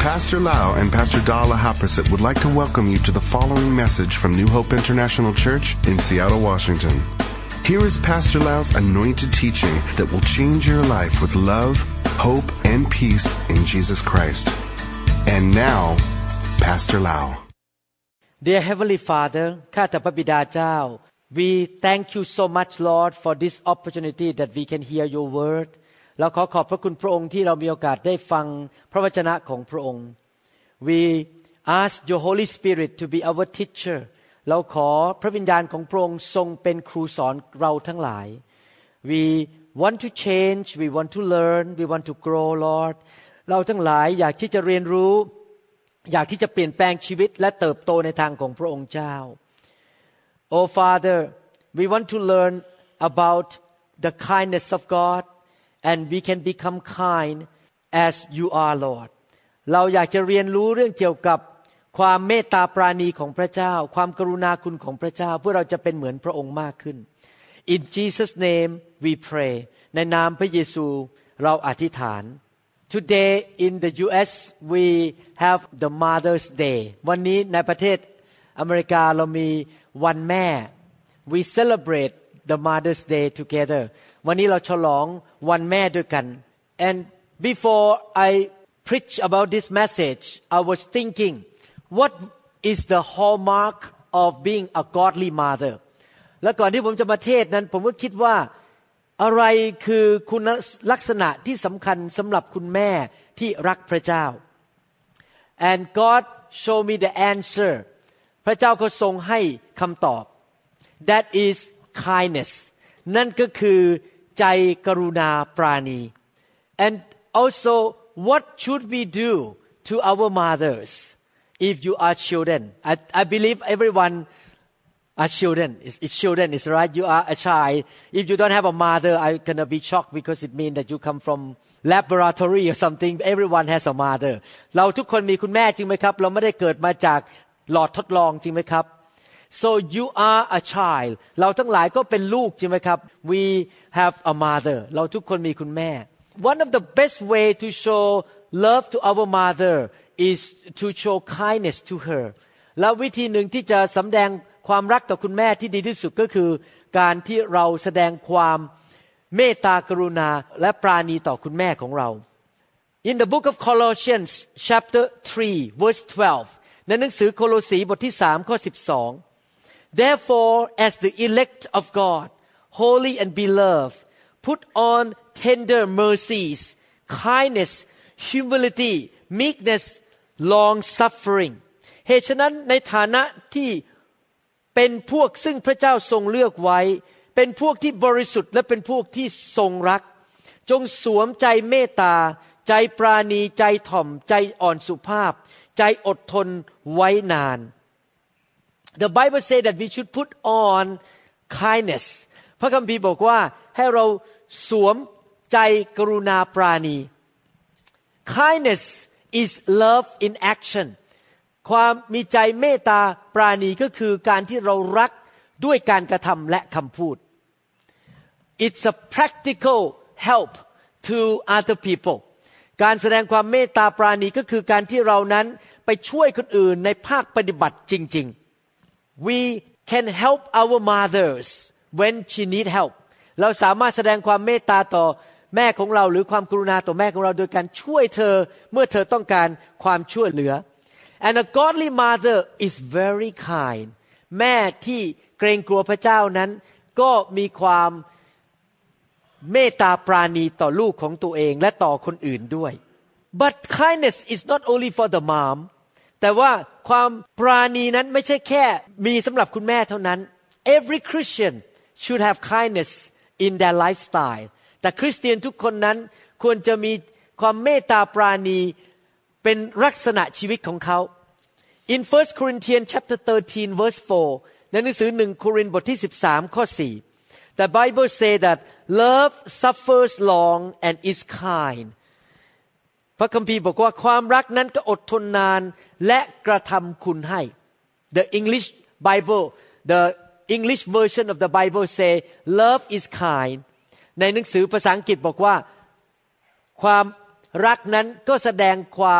Pastor Lau and Pastor Dala Haprasit would like to welcome you to the following message from New Hope International Church in Seattle, Washington. Here is Pastor Lau's anointed teaching that will change your life with love, hope, and peace in Jesus Christ. And now, Pastor Lau. Dear Heavenly Father, ข้าแต่พระบิดาเจ้า we thank you so much Lord for this opportunity that we can hear your word เราขอบพระคุณพระองค์ที่เรามีโอกาสได้ฟังพระวจนะของพระองค์ we ask your Holy Spirit to be our teacher เราขอพระวิญญาณของพระองค์ทรงเป็นครูสอนเราทั้งหลาย we want to change we want to learn we want to grow Lord เราทั้งหลายอยากที่จะเรียนรู้อยากที่จะเปลี่ยนแปลงชีวิตและเติบโตในทางของพระองค์เจ้า Oh Father we want to learn about the kindness of God and we can become kind as you are Lord เราอยากจะเรียนรู้เรื่องเกี่ยวกับความเมตตาปราณีของพระเจ้าความกรุณาคุณของพระเจ้าเพื่อเราจะเป็นเหมือนพระองค์มากขึ้น In Jesus name we pray ในนามพระเยซูเราอธิษฐาน Today in the US we have the Mother's Day วันนี้ในประเทศอเมริกาเรามีวันแม่ We celebrate the Mother's Day together วันนี้เราฉลองวันแม่ด้วยกัน And before I preach about this message I was thinking what is the hallmark of being a godly mother และก่อนที่ผมจะมาเทศนั้นผมก็คิดว่าอะไรคือคุณลักษณะที่สำคัญสำหรับคุณแม่ที่รักพระเจ้า and God showed me the answer พระเจ้าก็ทรงให้คำตอบ that is kindness นั่นก็คือใจกรุณาปราณี and also what should we do to our mothers if you are children I believe everyone are children it's children is right you are a child if you don't have a mother I'm gonna be shocked because it means that you come from laboratory or something everyone has a mother เราทุกคนมีคุณแม่จริงไหมครับเราไม่ได้เกิดมาจากหลอดทดลองจริงไหมครับ so you are a child เราทั้งหลายก็เป็นลูกจริงไหมครับ we have a mother เราทุกคนมีคุณแม่ one of the best way to show love to our mother is to show kindness to her แล้ววิธีหนึ่งที่จะสำแดงความรักต่อคุณแม่ที่ดีที่สุดก็คือการที่เราแสดงความเมตตากรุณาและปราณีต่อคุณแม่ของเรา In the book of Colossians chapter 3 verse 12 ในหนังสือโคโลสีบทที่3ข้อ12 Therefore as the elect of God holy and beloved put on tender mercies kindness humility meekness long suffering เหตุฉะนั้นในฐานะที่เป็นพวกซึ่งพระเจ้าทรงเลือกไว้เป็นพวกที่บริสุทธิ์และเป็นพวกที่ทรงรักจงสวมใจเมตตาใจปราณีใจถ่อมใจอ่อนสุภาพใจอดทนไว้นาน The Bible say that we should put on kindness พระคัมภีร์บอกว่าให้เราสวมใจกรุณาปราณี Kindness is love in actionความมีใจเมตตาปราณีก็คือการที่เรารักด้วยการกระทำและคำพูด It's a practical help to other people การแสดงความเมตตาปราณีก็คือการที่เรานั้นไปช่วยคนอื่นในภาคปฏิบัติจริงๆ We can help our mothers when she need help เราสามารถแสดงความเมตตาต่อแม่ของเราหรือความกรุณาต่อแม่ของเราโดยการช่วยเธอเมื่อเธอต้องการความช่วยเหลือAnd a godly mother is very kind แม่ที่เกรงกลัวพระเจ้านั้นก็มีความเมตตาปราณีต่อลูกของตัวเองและต่อคนอื่นด้วย But kindness is not only for the mom แต่ว่าความปราณีนั้นไม่ใช่แค่มีสำหรับคุณแม่เท่านั้น Every Christian should have kindness in their lifestyle แต่คริสเตียนทุกคนนั้นควรจะมีความเมตตาปราณีเป็นลักษณะชีวิตของเขา In 1 Corinthians chapter 13 verse 4 ในหนังสือ1โครินธ์บทที่13ข้อ4 The Bible say that love suffers long and is kind พระคัมภีร์บอกว่าความรักนั้นก็อดทนนานและกระทำคุณให้ The English Bible the English version of the Bible say love is kind ในหนังสือภาษาอังกฤษบอกว่าความรักนั้นก็แสดงความ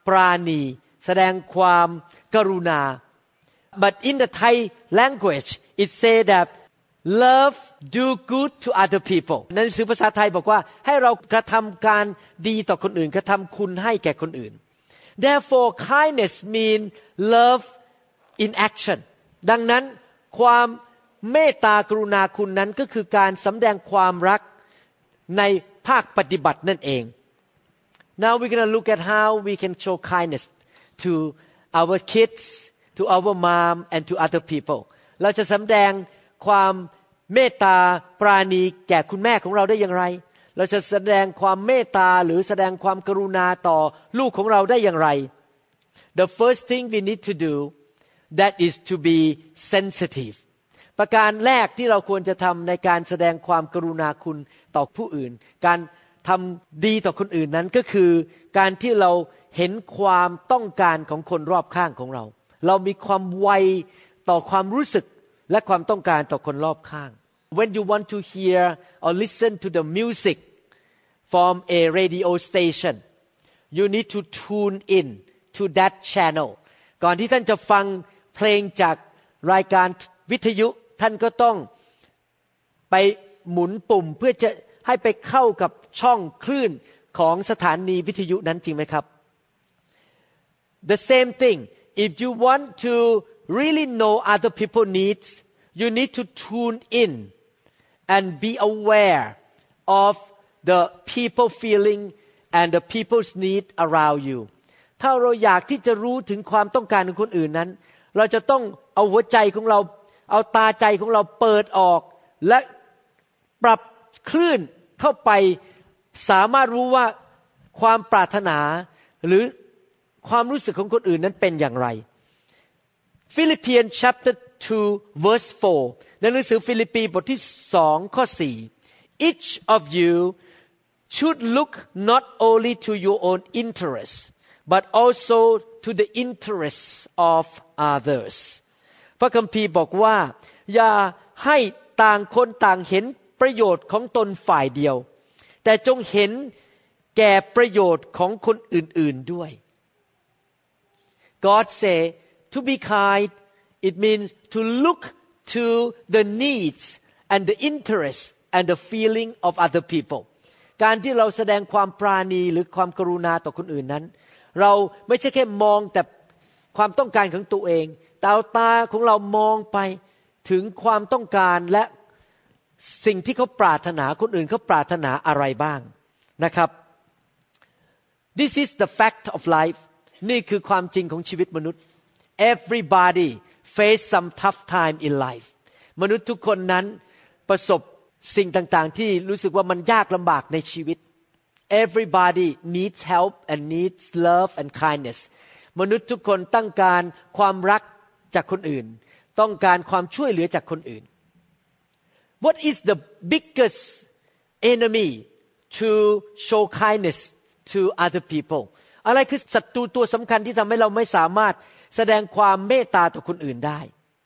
ปราณีแสดงความกรุณา but in the Thai language it say that love do good to other people ในหนังสือภาษาไทยบอกว่าให้เรากระทำการดีต่อคนอื่นกระทำคุณให้แก่คนอื่น therefore kindness mean love in action ดังนั้นความเมตตากรุณาคุณนั้นก็คือการสำแดงความรักในภาคปฏิบัตินั่นเอง Now we're going to look at how we can show kindness to our kids, to our mom and to other people เราจะสำแดงความเมตตาปราณีแก่คุณแม่ของเราได้อย่างไรเราจะแสดงความเมตตาหรือแสดงความกรุณาต่อลูกของเราได้อย่างไร The first thing we need to do that is to be sensitive ประการแรกที่เราควรจะทำในการแสดงความกรุณาคุณต่อผู้อื่นการทำดีต่อคนอื่นนั้นก็คือการที่เราเห็นความต้องการของคนรอบข้างของเราเรามีความไวต่อความรู้สึกและความต้องการต่อคนรอบข้าง When you want to hear or listen to the music from a radio station you need to tune in to that channel ก่อนที่ท่านจะฟังเพลงจากรายการวิทยุท่านก็ต้องไปหมุนปุ่มเพื่อจะให้ไปเข้ากับช่องคลื่นของสถานีวิทยุนั้นจริงไหมครับ The same thing if you want to really know other people's needs you need to tune in and be aware of the people feeling and the people's need around you ถ้าเราอยากที่จะรู้ถึงความต้องการของคนอื่นนั้นเราจะต้องเอาหัวใจของเราเอาตาใจของเราเปิดออกและปรับคลื่นเข้าไปสามารถรู้ว่าความปรารถนาหรือความรู้สึกของคนอื่นนั้นเป็นอย่างไร Philippians chapter 2 verse 4 ในหนังสือฟิลิปปีบทที่2ข้อ4 Each of you should look not only to your own interests but also to the interests of others พระคัมภีร์บอกว่าอย่าให้ต่างคนต่างเห็นประโยชน์ของตนฝ่ายเดียวแต่จงเห็นแก่ประโยชน์ของคนอื่นๆด้วย God say to be kind it means to look to the needs and the interests and the feeling of other people การที่เราแสดงความปราณีหรือความกรุณาต่อคนอื่นนั้นเราไม่ใช่แค่มองแต่ความต้องการของตัวเองแต่เอาตาของเรามองไปถึงความต้องการและสิ่งที่เขาปรารถนาคนอื่นเขาปรารถนาอะไรบ้างนะครับ This is the fact of life นี่คือความจริงของชีวิตมนุษย์ Everybody face some tough time in life มนุษย์ทุกคนนั้นประสบสิ่งต่างๆที่รู้สึกว่ามันยากลำบากในชีวิต Everybody needs help and needs love and kindness มนุษย์ทุกคนต้องการความรักจากคนอื่นต้องการความช่วยเหลือจากคนอื่น What is the biggest enemy to show kindness to other people อะไรคือศัตรูตัวสำคัญที่ทำให้เราไม่สามารถแสดงความเมตตาต่อคนอื่นได้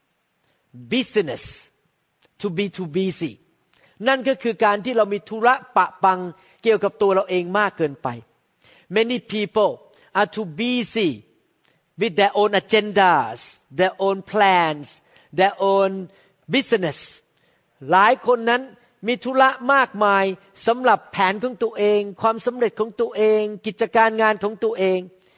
Business to be too busy นั่นก็คือการที่เรามีธุระปะปังเกี่ยวกับตัวเราเองมากเกินไป Many people are too busy with their own agendas, their own plans, their own business หลายคนนั้นมีธุระมากมายสำหรับแผนของตัวเองความสำเร็จของตัวเองกิจการงานของตัวเอง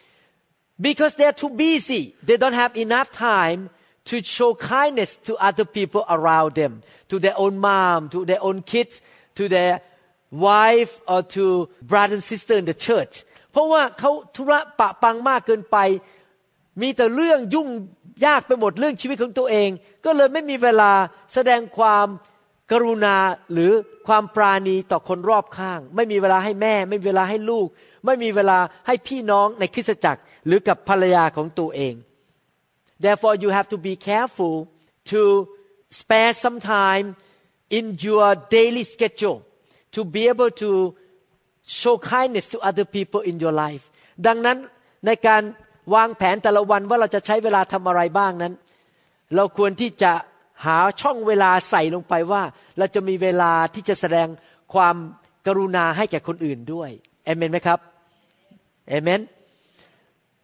because they are too busy they don't have enough time to show kindness to other people around them to their own mom to their own kids to their wife or to brother and sister in the church เพราะว่าเขาธุระปะปังมากเกินไปมีแต่เรื่องยุ่งยากไปหมดเรื่องชีวิตของตัวเองก็เลยไม่มีเวลาแสดงความกรุณาหรือความปราณีต่อคนรอบข้างไม่มีเวลาให้แม่ไม่มีเวลาให้ลูกไม่มีเวลาให้พี่น้องในคริสตจักรหรือกับภรรยาของตัวเอง Therefore you have to be careful to spare some time in your daily schedule to be able to show kindness to other people in your life ดังนั้นในการวางแผนแต่ละวันว่าเราจะใช้เวลาทำอะไรบ้างนั้นเราควรที่จะหาช่องเวลาใส่ลงไปว่าเราจะมีเวลาที่จะแสดงความกรุณาให้แก่คนอื่นด้วยเอเมนไหมครับเอเมน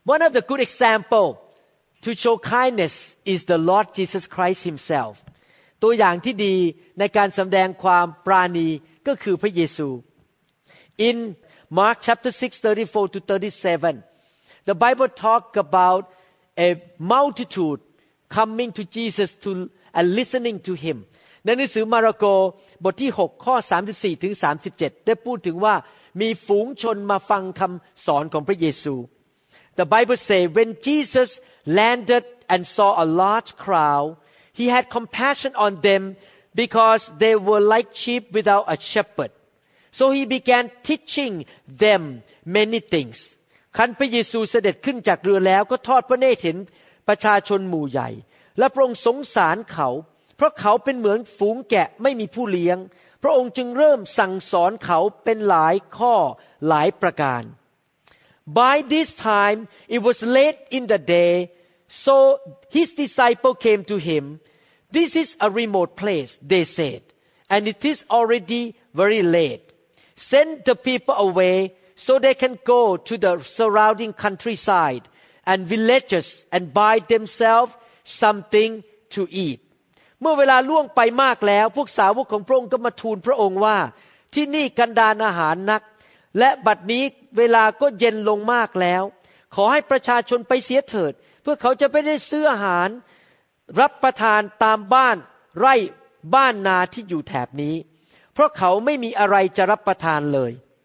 One of the good example to show kindness is the Lord Jesus Christ himself ตัวอย่างที่ดีในการแสดงความปราณีก็คือพระเยซู In Mark chapter 6:34 to 37 the Bible talk about a multitude coming to Jesus to and listening to him ในหนังสือมาระโกบทที่6ข้อ34ถึง37ได้พูดถึงว่ามีฝูงชนมาฟังคำสอนของพระเยซู The Bible say when Jesus landed and saw a large crowd he had compassion on them because they were like sheep without a shepherd so he began teaching them many things ครั้นพระเยซูเสด็จขึ้นจากเรือแล้วก็ทอดพระเนตรเห็นประชาชนหมู่ใหญ่และพระองค์สงสารเขาเพราะเขาเป็นเหมือนฝูงแกะไม่มีผู้เลี้ยงพระองค์จึงเริ่มสั่งสอนเขาเป็นหลายข้อหลายประการ By this time it was late in the day so his disciples came to him This is a remote place they said and it is already very late Send the people away so they can go to the surrounding countryside and villages and buy themselves something to eat เมื่อเวลาล่วงไปมากแล้วพวกสาวกของพระองค์ก็มาทูลพระองค์ว่าที่นี่กันดารอาหารนักและบัดนี้เวลาก็เย็นลงมากแล้วขอให้ประชาชนไปเสียเถิดเพื่อเขาจะไม่ได้ซื้ออาหารรับประทานตามบ้านไร่บ้านนาที่อยู่แถบนี้เพราะเขาไม่มีอะไรจะรับประทานเลย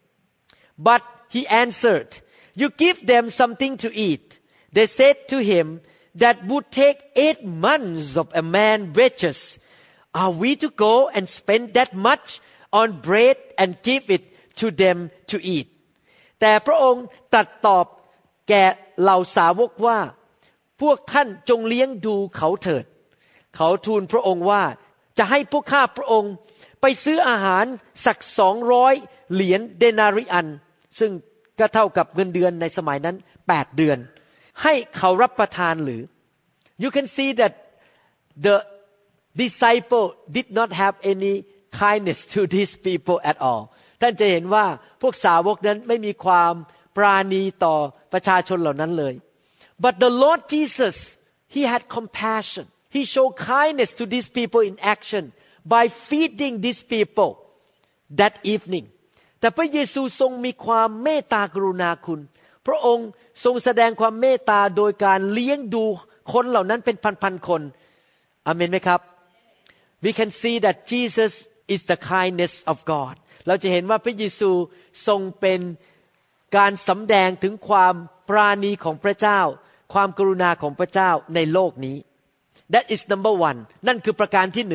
But he answered You give them something to eat They said to him That would take 8 months of a man's wages. Are we to go and spend that much on bread and give it to them to eat? แต่พระองค์ตรัสตอบแก่เหล่าสาวกว่าพวกท่านจงเลี้ยงดูเขาเถิดเขาทูลพระองค์ว่าจะให้พวกข้าพระองค์ไปซื้ออาหารสัก200 เหรียญเดนาริอันซึ่งก็เท่ากับเงินเดือนในสมัยนั้น8 เดือนให้เขารับประทานหรือ You can see that the disciple did not have any kindness to these people at all ท่านจะเห็นว่าพวกสาวกนั้นไม่มีความปราณีต่อประชาชนเหล่านั้นเลย But the Lord Jesus he had compassion he showed kindness to these people in action by feeding these people that evening แต่พระเยซูทรงมีความเมตตากรุณาคุณพระองค์ทรงแสดงความเมตตาโดยการเลี้ยงดูคนเหล่านั้นเป็นพันๆคนอาเมนไหมครับ We can see that Jesus is the kindness of God เราจะเห็นว่าพระเยซูทรงเป็นการสำแดงถึงความปราณีของพระเจ้าความกรุณาของพระเจ้าในโลกนี้ That is number one นั่นคือประการที่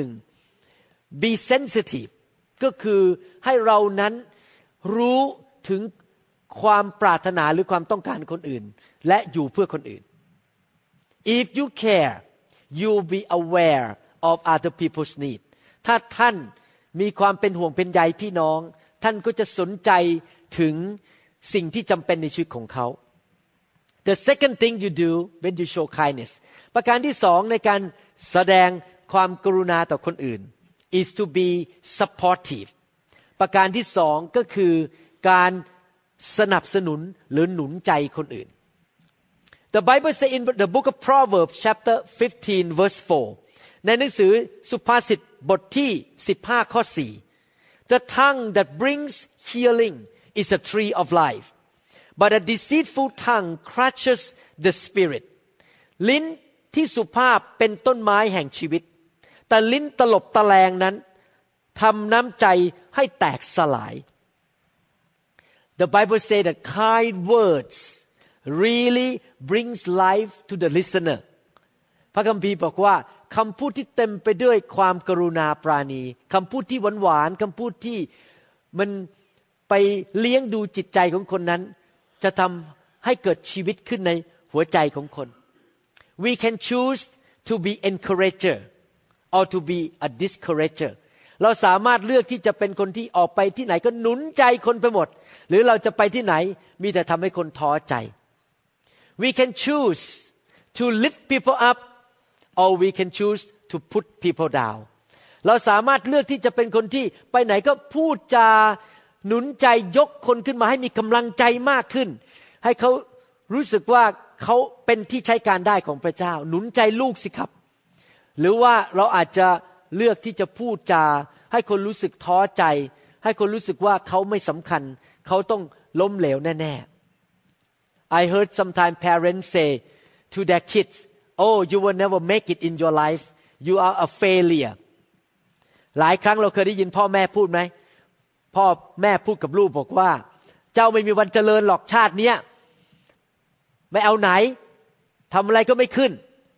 1 Be sensitive ก็คือให้เรานั้นรู้ถึงความปรารถนาหรือความต้องการคนอื่นและอยู่เพื่อคนอื่น If you care you will be aware of other people's need ถ้าท่านมีความเป็นห่วงเป็นใยพี่น้องท่านก็จะสนใจถึงสิ่งที่จำเป็นในชีวิตของเขา The second thing you do when you show kindness ประการที่2ในการแสดงความกรุณาต่อคนอื่น is to be supportive ประการที่2ก็คือการสนับสนุนหรือหนุนใจคนอื่น The Bible says in the book of Proverbs chapter 15 verse 4 ในหนังสือสุภาษิตบทที่15ข้อ4 The tongue that brings healing is a tree of life but a deceitful tongue crushes the spirit ลิ้นที่สุภาพเป็นต้นไม้แห่งชีวิตแต่ลิ้นตลบตะแลงนั้นทำน้ำใจให้แตกสลายThe Bible says that kind words really brings life to the listener พระคัมภีร์บอกว่าคำพูดที่เต็มไปด้วยความกรุณาปราณีคำพูดที่หวานๆคำพูดที่มันไปเลี้ยงดูจิตใจของคนนั้นจะทำให้เกิดชีวิตขึ้นในหัวใจของคน We can choose to be encourager or to be a discouragerเราสามารถเลือกที่จะเป็นคนที่ออกไปที่ไหนก็หนุนใจคนไปหมดหรือเราจะไปที่ไหนมีแต่ทำให้คนท้อใจ We can choose to lift people up or we can choose to put people down เราสามารถเลือกที่จะเป็นคนที่ไปไหนก็พูดจาหนุนใจยกคนขึ้นมาให้มีกำลังใจมากขึ้นให้เขารู้สึกว่าเขาเป็นที่ใช้การได้ของพระเจ้าหนุนใจลูกสิครับหรือว่าเราอาจจะเลือกที่จะพูดจาให้คนรู้สึกท้อใจให้คนรู้สึกว่าเขาไม่สำคัญเขาต้องล้มเหลวแน่ๆ I heard sometimes parents say to their kids oh you will never make it in your life you are a failure หลายครั้งเราเคยได้ยินพ่อแม่พูดไหมพ่อแม่พูดกับลูกบอกว่าเจ้าไม่มีวันเจริญหรอกชาตินี้ไม่เอาไหนทำอะไรก็ไม่ขึ้น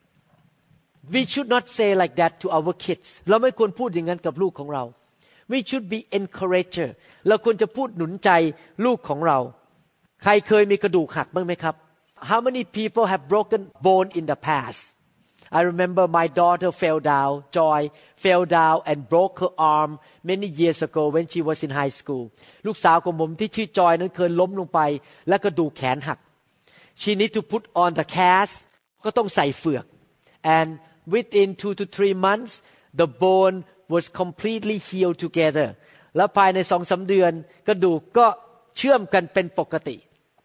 We should not say like that to our kids เราไม่ควรพูดอย่างนั้นกับลูกของเรา We should be encourager เราควรจะพูดหนุนใจลูกของเราใครเคยมีกระดูกหักบ้างไหมครับ How many people have broken bone in the past I remember my daughter fell down Joy fell down and broke her arm many years ago when she was in high school ลูกสาวของผมที่ชื่อจอยนั้นเคยล้มลงไปและกระดูกแขนหัก She need to put on the cast ก็ต้องใส่เฝือก and within 2 to 3 months the bone was completely healed together แล้วภายใน 2-3 เดือนกระดูกก็เชื่อมกันเป็นปกติ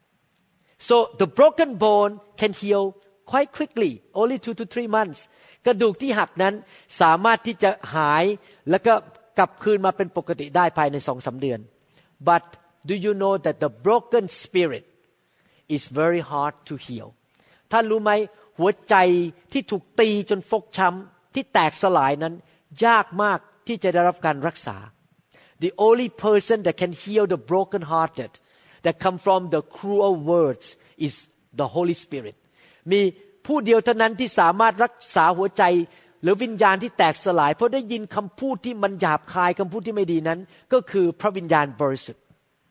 So the broken bone can heal quite quickly only 2 to 3 months กระดูกที่หักนั้นสามารถที่จะหายแล้วก็กลับคืนมาเป็นปกติได้ภายใน 2-3 เดือน But do you know that the broken spirit is very hard to heal ท่านรู้ไหมหัวใจที่ถูกตีจนฟกช้ำที่แตกสลายนั้นยากมากที่จะได้รับการรักษา The only person that can heal the broken hearted that come from the cruel words is the Holy Spirit มีผู้เดียวเท่านั้นที่สามารถรักษาหัวใจหรือวิญญาณที่แตกสลายเพราะได้ยินคำพูดที่มันหยาบคายคำพูดที่ไม่ดีนั้นก็คือพระวิญญาณบริสุทธิ์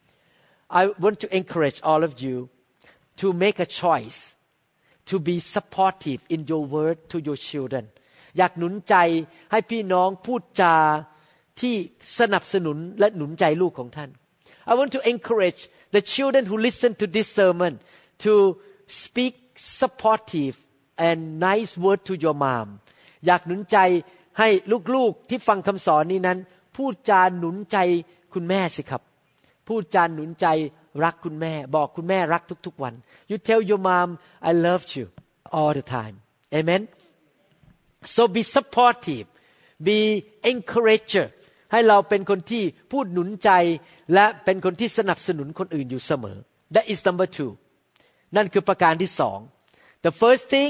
I want to encourage all of you to make a choice to be supportive in your word to your children อยากหนุนใจให้พี่น้องพูดจาที่สนับสนุนและหนุนใจลูกของท่าน I want to encourage the children who listen to this sermon to speak supportive and nice word to your mom อยากหนุนใจให้ลูกๆที่ฟังคำสอนนี้นั้นพูดจาหนุนใจคุณแม่สิครับพูดจาหนุนใจรักคุณแม่บอกคุณแม่รักทุกๆวัน You tell your mom I love you all the time Amen So be supportive be encourager ให้เราเป็นคนที่พูดหนุนใจและเป็นคนที่สนับสนุนคนอื่นอยู่เสมอ That is number 2 นั่นคือประการที่2 The first thing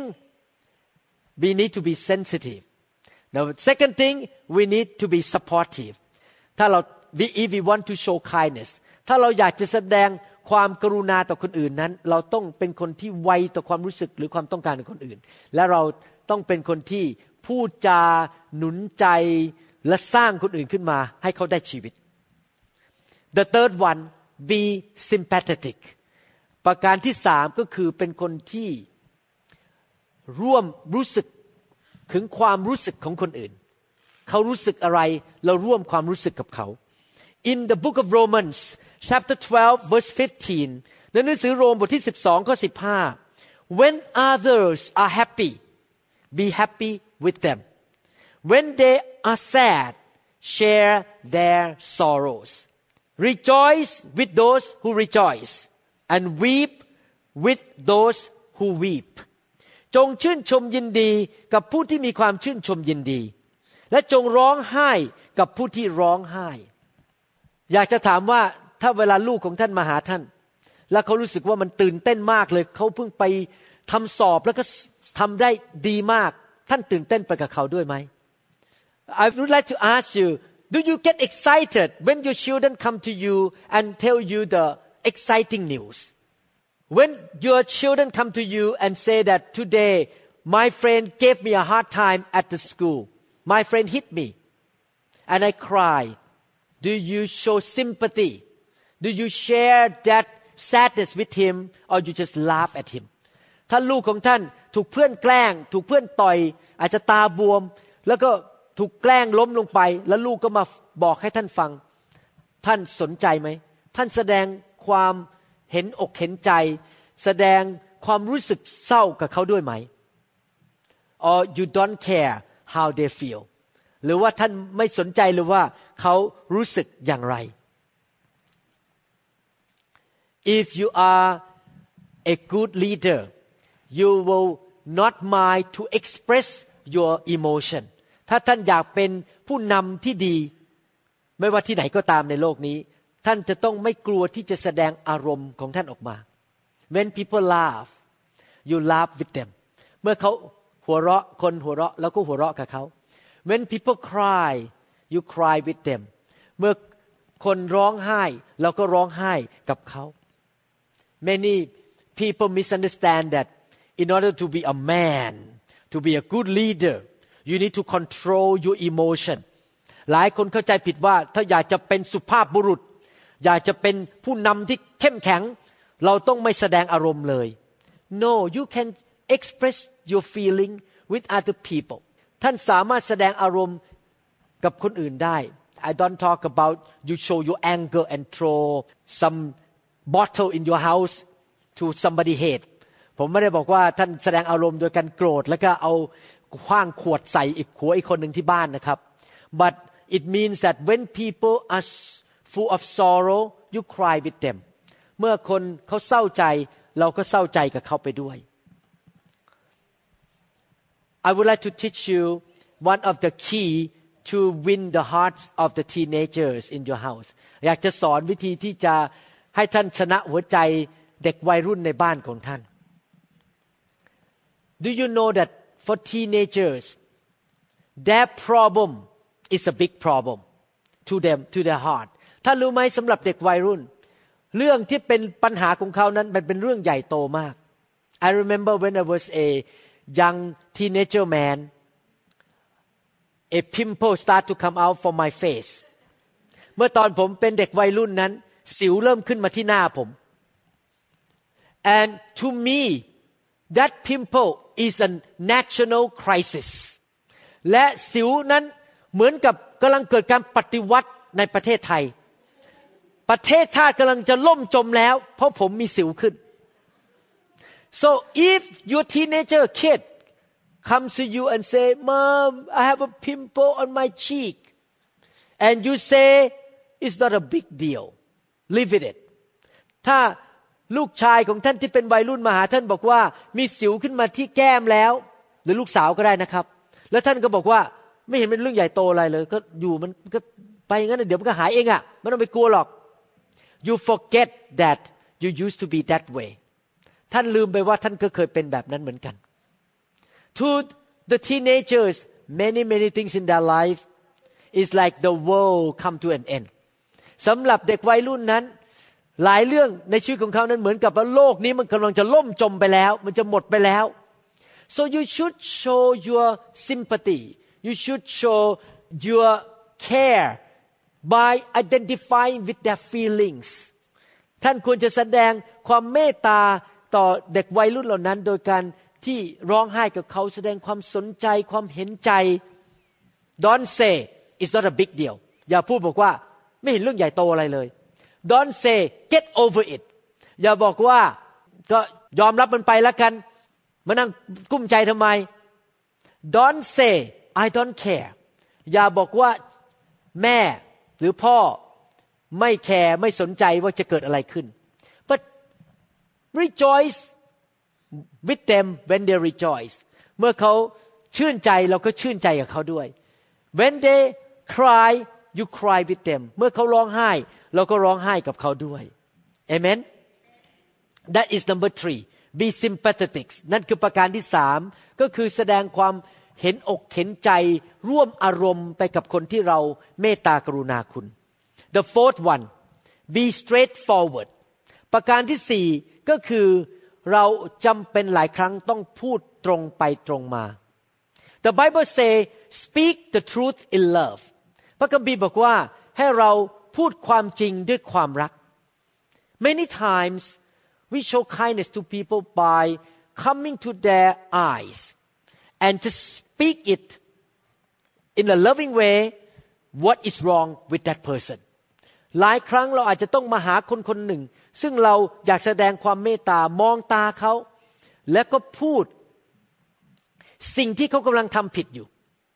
we need to be sensitive The second thing we need to be supportive ถ้าเราif we want to show kindness ถ้าเราอยากจะแสดงความกรุณาต่อคนอื่นนั้นเราต้องเป็นคนที่ไวต่อความรู้สึกหรือความต้องการของคนอื่นและเราต้องเป็นคนที่พูดจาหนุนใจและสร้างคนอื่นขึ้นมาให้เขาได้ชีวิต The third one be sympathetic ประการที่3ก็คือเป็นคนที่ร่วมรู้สึกถึงความรู้สึกของคนอื่นเขารู้สึกอะไรเราร่วมความรู้สึกกับเขา In the book of Romans chapter 12 verse 15 ในหนังสือโรมบทที่12ข้อ15 When others are happy be happy with them When they are sad share their sorrows Rejoice with those who rejoice and weep with those who weep จงชื่นชมยินดีกับผู้ที่มีความชื่นชมยินดีและจงร้องไห้กับผู้ที่ร้องไห้อยากจะถามว่าถ้าเวลาลูกของท่านมาหาท่านแล้วเขารู้สึกว่ามันตื่นเต้นมากเลยเขาเพิ่งไปทำสอบแล้วก็ทำได้ดีมากท่านตื่นเต้นไปกับเขาด้วยไหม I would like to ask you do you get excited when your children come to you and tell you the exciting news when your children come to you and say that today my friend gave me a hard time at the school my friend hit me and I cry do you show sympathy do you share that sadness with him or you just laugh at him ถ้าลูกของท่านถูกเพื่อนแกล้งถูกเพื่อนต่อยอาจจะตาบวมแล้วก็ถูกแกล้งล้มลงไปแล้วลูกก็มาบอกให้ท่านฟังท่านสนใจไหมท่านแสดงความเห็นอกเห็นใจแสดงความรู้สึกเศร้ากับเขาด้วยไหม or you don't care how they feel หรือว่าท่านไม่สนใจเลยว่าเขารู้สึกอย่างไร If you are a good leader you will not mind to express your emotion ถ้าท่านอยากเป็นผู้นำที่ดีไม่ว่าที่ไหนก็ตามในโลกนี้ท่านจะต้องไม่กลัวที่จะแสดงอารมณ์ของท่านออกมา When people laugh you laugh with them เมื่อเขาหัวเราะคนหัวเราะแล้วก็หัวเราะกับเขา When people cry you cry with them เมื่อคนร้องไห้เราก็ร้องไห้กับเขา Many people misunderstand that in order to be a man to be a good leader you need to control your emotion หลายคนเข้าใจผิดว่าถ้าอยากจะเป็นสุภาพบุรุษอยากจะเป็นผู้นำที่เข้มแข็งเราต้องไม่แสดงอารมณ์เลย No you can express your feeling with other people ท่านสามารถแสดงอารมณ์กับคนอื่นได้ I don't talk about you show your anger and throw some bottle in your house to somebody hate ผมไม่ได้บอกว่าท่านแสดงอารมณ์โดยการโกรธแล้วก็เอาขว้างขวดใส่อีกคนหนึ่งที่บ้านนะครับ But it means that when people are full of sorrow you cry with them เมื่อคนเขาเศร้าใจเราก็เศร้าใจกับเขาไปด้วย I would like to teach you one of the key to win the hearts of the teenagers in your house อยากจะสอนวิธีที่จะให้ท่านชนะหัวใจเด็กวัยรุ่นในบ้านของท่าน Do you know that for teenagers their problem is a big problem to them to their heart ท่านรู้ไหมสำหรับเด็กวัยรุ่นเรื่องที่เป็นปัญหาของเขานั้นมันเป็นเรื่องใหญ่โตมาก I remember when I was a young teenager man a pimple start to come out from my face เมื่อตอนผมเป็นเด็กวัยรุ่นนั้นสิวเริ่มขึ้นมาที่หน้าผม and to me that pimple is a national crisis และสิวนั้นเหมือนกับกำลังเกิดการปฏิวัติในประเทศไทยประเทศชาติกำลังจะล่มจมแล้วเพราะผมมีสิวขึ้น so if your teenager kid comes to you and say Mom I have a pimple on my cheek and you say it's not a big deal live with it ถ้าลูกชายของท่านที่เป็นวัยรุ่นมาหาท่านบอกว่ามีสิวขึ้นมาที่แก้มแล้วหรือลูกสาวก็ได้นะครับแล้วท่านก็บอกว่าไม่เห็นเป็นเรื่องใหญ่โตอะไรเลยก็อยู่มันก็ไปงั้นเดี๋ยวมันก็หายเองอ่ะไม่ต้องไปกลัวหรอก you forget that you used to be that way ท่านลืมไปว่าท่านก็เคยเป็นแบบนั้นเหมือนกัน to the teenagers many things in their life is like the world come to an end สำหรับเด็กวัยรุ่นนั้นหลายเรื่องในชีวิตของเขานั้นเหมือนกับว่าโลกนี้มันกำลังจะล่มจมไปแล้วมันจะหมดไปแล้ว so you should show your sympathy you should show your care by identifying with their feelings ท่านควรจะแสดงความเมตตาต่อเด็กวัยรุ่นเหล่านั้นโดยการที่ร้องไห้กับเขาแสดงความสนใจความเห็นใจ Don't say it's not a big deal อย่าพูดบอกว่าไม่เห็นเรื่องใหญ่โตอะไรเลย Don't say get over it อย่าบอกว่าก็ยอมรับมันไปแล้วกันมานั่งกุ้มใจทำไม Don't say I don't care อย่าบอกว่าแม่หรือพ่อไม่แคร์ไม่สนใจว่าจะเกิดอะไรขึ้น but rejoice with them when they rejoice เมื่อเขาชื่นใจเราก็ชื่นใจกับเขาด้วย when they cry you cry with them เมื่อเขาร้องไห้เราก็ร้องไห้กับเขาด้วย amen that is number 3 be sympathetic นั่นคือประการที่3ก็คือแสดงความเห็นอกเห็นใจร่วมอารมณ์ไปกับคนที่เราเมตตากรุณาคุณ the fourth one be straightforward ประการที่4ก็คือเราจำเป็นหลายครั้งต้องพูดตรงไปตรงมา the Bible say speak the truth in love พระคัมภีร์บอกว่าให้เราพูดความจริงด้วยความรัก many times we show kindness to people by coming to their eyes and just speak it in a loving way what is wrong with that person หลายครั้งเราอาจจะต้องมาหาคนคนหนึ่งซึ่งเราอยากแสดงความเมตตามองตาเขาแล้วก็พูดสิ่งที่เขากำลังทำผิดอยู่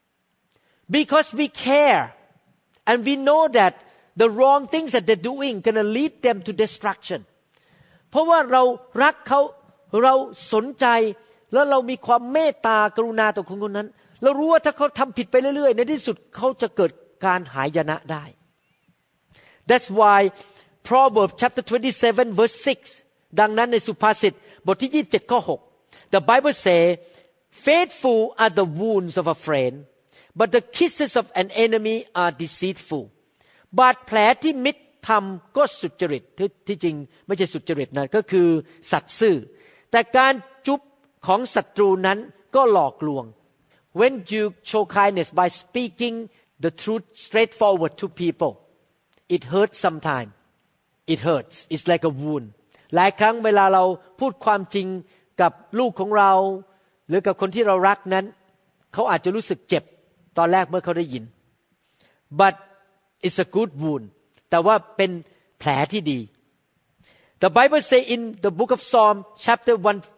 because we care and we know that the wrong things that they're doing gonna lead them to destruction เพราะว่าเรารักเขาเราสนใจแล้วเรามีความเมตตากรุณาต่อคนคนนั้นเรารู้ว่าถ้าเขาทำผิดไปเรื่อยๆในที่สุดเขาจะเกิดการหายนะได้ That's why Proverbs chapter 27 verse 6 ดังนั้นในสุภาษิตบทที่27ข้อ6 The Bible say faithful are the wounds of a friend but the kisses of an enemy are deceitful บาดแผลที่มิตรทำก็สุจริตที่จริงไม่ใช่สุจริตนะก็คือสัตย์ซื่อแต่การจุ๊บของศัตรูนั้นก็หลอกลวง When you show kindness by speaking the truth straightforward to people it hurts sometimes it hurts it's like a wound หลายครั้งเวลาเราพูดความจริงกับลูกของเราหรือกับคนที่เรารักนั้นเขาอาจจะรู้สึกเจ็บตอนแรกเมื่อเขาได้ยิน but it's a good wound แต่ว่าเป็นแผลที่ดี The Bible say in the book of Psalm chapter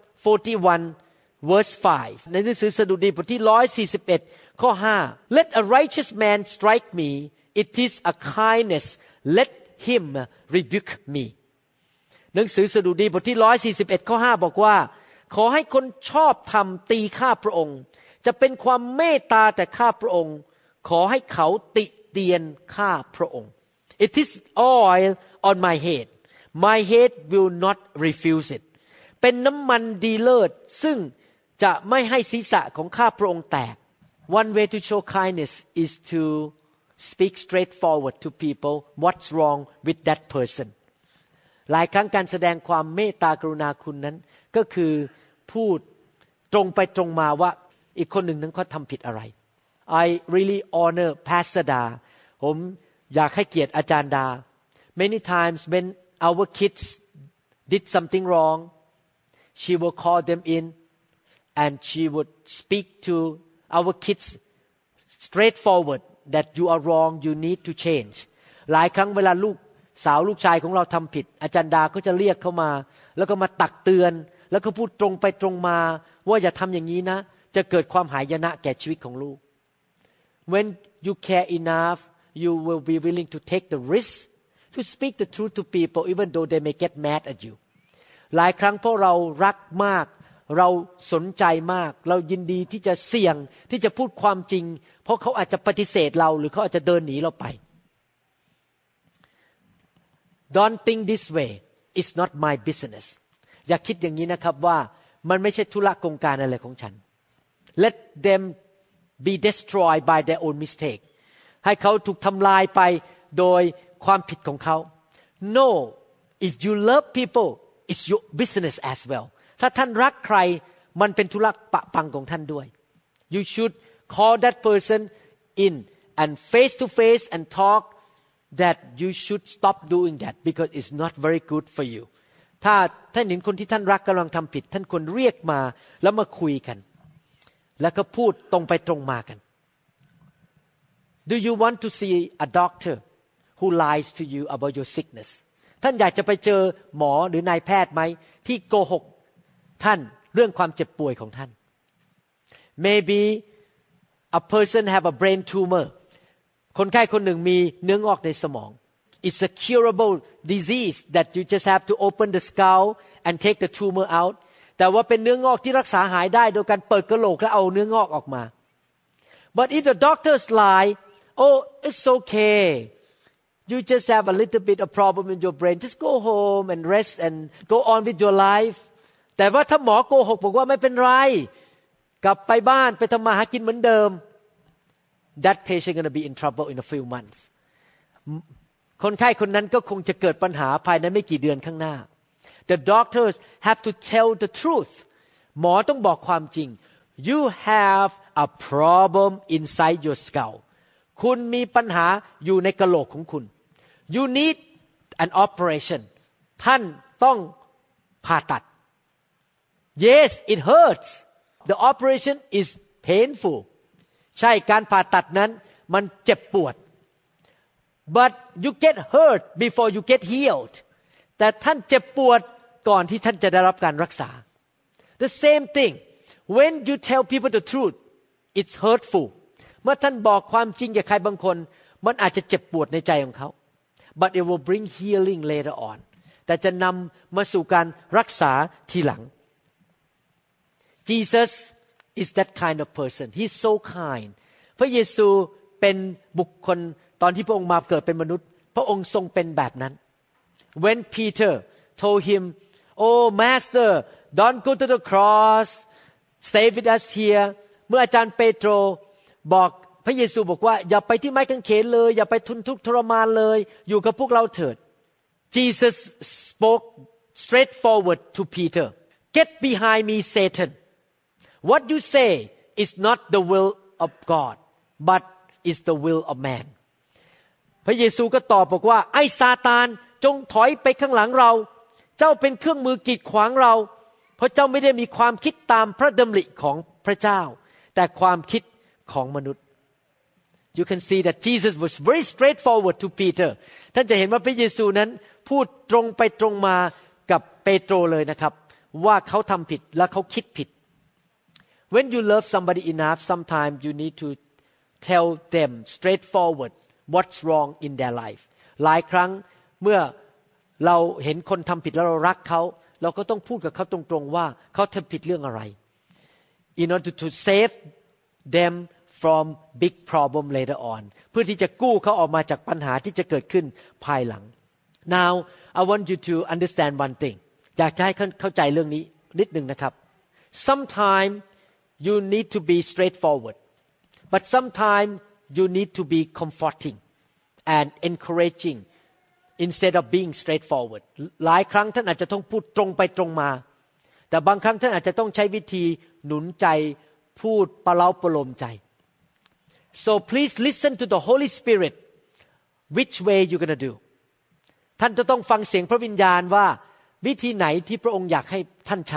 141 verse 5 ในหนังสือสดุดีบทที่141ข้อ5 Let a righteous man strike me it is a kindness let him rebuke me หนังสือสดุดีบทที่141ข้อ5บอกว่าขอให้คนชอบธรรมตีข้าพระองค์จะเป็นความเมตตาแต่ข้าพระองค์ขอให้เขาติเตียนข้าพระองค์ It is oil on my head my head will not refuse it เป็นน้ำมันดีเลิศซึ่งจะไม่ให้ศีรษะของข้าพระองค์แตก One way to show kindness is to speak straightforward to people what's wrong with that person หลายครั้งการแสดงความเมตตากรุณาคุณนั้นก็คือพูดตรงไปตรงมาว่าอีกคนหนึ่งนั้นเขาทำผิดอะไร I really honor Pastor Da ผมอยากให้เกียรติอาจารย์ดา Many times when our kids did something wrong she will call them in and she would speak to our kids straightforward that you are wrong you need to change หลายครั้งเวลาลูกสาวลูกชายของเราทำผิดอาจารย์ดาก็จะเรียกเขามาแล้วก็มาตักเตือนแล้วก็พูดตรงไปตรงมาว่าอย่าทำอย่างนี้นะจะเกิดความหายนะแก่ชีวิตของลูก When you care enough you will be willing to take the risk to speak the truth to people even though they may get mad at you หลายครั้งเพราะเรารักมากเราสนใจมากเรายินดีที่จะเสี่ยงที่จะพูดความจริงเพราะเขาอาจจะปฏิเสธเราหรือเขาอาจจะเดินหนีเราไป Don't think this way it's not my business อย่าคิดอย่างนี้นะครับว่ามันไม่ใช่ธุระกงการอะไรของฉัน Let them be destroyed by their own mistake ให้เขาถูกทำลายไปโดยความผิดของเขา No if you love people it's your business as well ถ้าท่านรักใครมันเป็นธุระปะปังของท่านด้วย You should call that person in and face to face and talk that you should stop doing that because it's not very good for you ถ้าท่านเห็นคนที่ท่านรักกำลังทำผิดท่านควรเรียกมาแล้วมาคุยกันแล้วก็พูดตรงไปตรงมากัน Do you want to see a doctor who lies to you about your sickness ท่านอยากจะไปเจอหมอหรือนายแพทย์ไหมที่โกหกท่านเรื่องความเจ็บป่วยของท่าน Maybe a person have a brain tumor คนไข้คนหนึ่งมีเนื้องอกในสมอง It's a curable disease that you just have to open the skull and take the tumor out แต่ว่าเป็นเนื้องอกที่รักษาหายได้โดยการเปิดกะโหลกและเอาเนื้องอกออกมา But if the doctors lie oh it's okay you just have a little bit of problem in your brain just go home and rest and go on with your life แต่ว่าถ้าหมอโกหกบอกว่าไม่เป็นไรกลับไปบ้านไปทำมาหากินเหมือนเดิม that patient gonna be in trouble in a few months คนไข้คนนั้นก็คงจะเกิดปัญหาภายในไม่กี่เดือนข้างหน้า The doctors have to tell the truth หมอต้องบอกความจริง You have a problem inside your skull คุณมีปัญหาอยู่ในกะโหลกของคุณ You need an operation ท่านต้องผ่าตัด Yes it hurts The operation is painful ใช่การผ่าตัดนั้นมันเจ็บปวด But you get hurt before you get healed แต่ท่านเจ็บปวดก่อนที่ท่านจะได้รับการรักษา The same thing when you tell people the truth it's hurtful เมื่อท่านบอกความจริงแก่ใครบางคนมันอาจจะเจ็บปวดในใจของเขา But it will bring healing later on แต่จะนำมาสู่การรักษาทีหลัง Jesus is that kind of person. He's so kind. พระเยซูเป็นบุคคลตอนที่พระองค์มาเกิดเป็นมนุษย์พระองค์ทรงเป็นแบบนั้น When Peter told him, "Oh Master, don't go to the cross. Stay with us here." เมื่ออาจารย์เปโตรบอกพระเยซูบอกว่าอย่าไปที่ไม้กางเขนเลยอย่าไปทุนทุกข์ทรมานเลยอยู่กับพวกเราเถิด Jesus spoke straightforward to Peter. Get behind me, Satan. What you say is not the will of God, but is the will of man. พระเยซูก็ตอบบอกว่าไอ้ซาตานจงถอยไปข้างหลังเราเจ้าเป็นเครื่องมือกีดขวางเราเพราะเจ้าไม่ได้มีความคิดตามพระดำริของพระเจ้าแต่ความคิดของมนุษย์ You can see that Jesus was very straightforward to Peter ท่านจะเห็นว่าพระเยซูนั้นพูดตรงไปตรงมากับเปโตรเลยนะครับว่าเขาทำผิดและเขาคิดผิด When you love somebody enough, sometimes you need to tell them straightforward what's wrong in their life. หลายครั้งเมื่อเราเห็นคนทำผิดแล้วเรารักเขาเราก็ต้องพูดกับเขาตรงๆว่าเขาทำผิดเรื่องอะไร In order to save them from big problem later on เพื่อที่จะกู้เขาออกมาจากปัญหาที่จะเกิดขึ้นภายหลัง Now I want you to understand one thing อยากจะให้เข้าใจเรื่องนี้นิดนึงนะครับ Sometimes you need to be straightforward but sometimes you need to be comforting and encouraging instead of being straightforward หลายครั้งท่านอาจจะต้องพูดตรงไปตรงมาแต่บางครั้งท่านอาจจะต้องใช้วิธีหนุนใจพูดประเล้าประโลมใจ So please listen to the Holy Spirit which way you're going to do ท่านจะต้องฟังเสียงพระวิญญาณว่าวิธีไหนที่พระองค์อยากให้ท่านใช้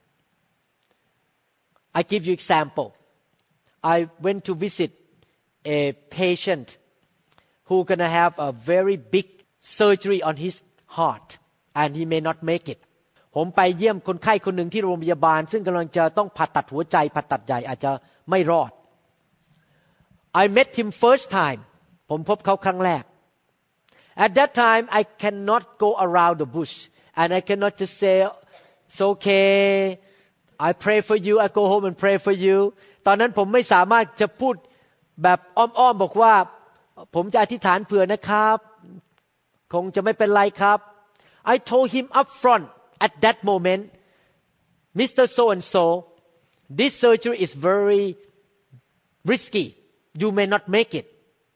I give you example I went to visit a patient who gonna have a very big surgery on his heart and he may not make it ผมไปเยี่ยมคนไข้คนหนึ่งที่โรงพยาบาลซึ่งกำลังจะต้องผ่าตัดหัวใจผ่าตัดใหญ่อาจจะไม่รอด I met him first time ผมพบเขาครั้งแรก At that time I cannot go around the bush and I cannot just say it's okay I pray for you I go home and pray for you ตอนนั้นผมไม่สามารถจะพูดแบบอ้อมๆบอกว่าผมจะอธิษฐานเผื่อนะครับคงจะไม่เป็นไรครับ I told him up front at that moment Mr. So and so this surgery is very risky you may not make it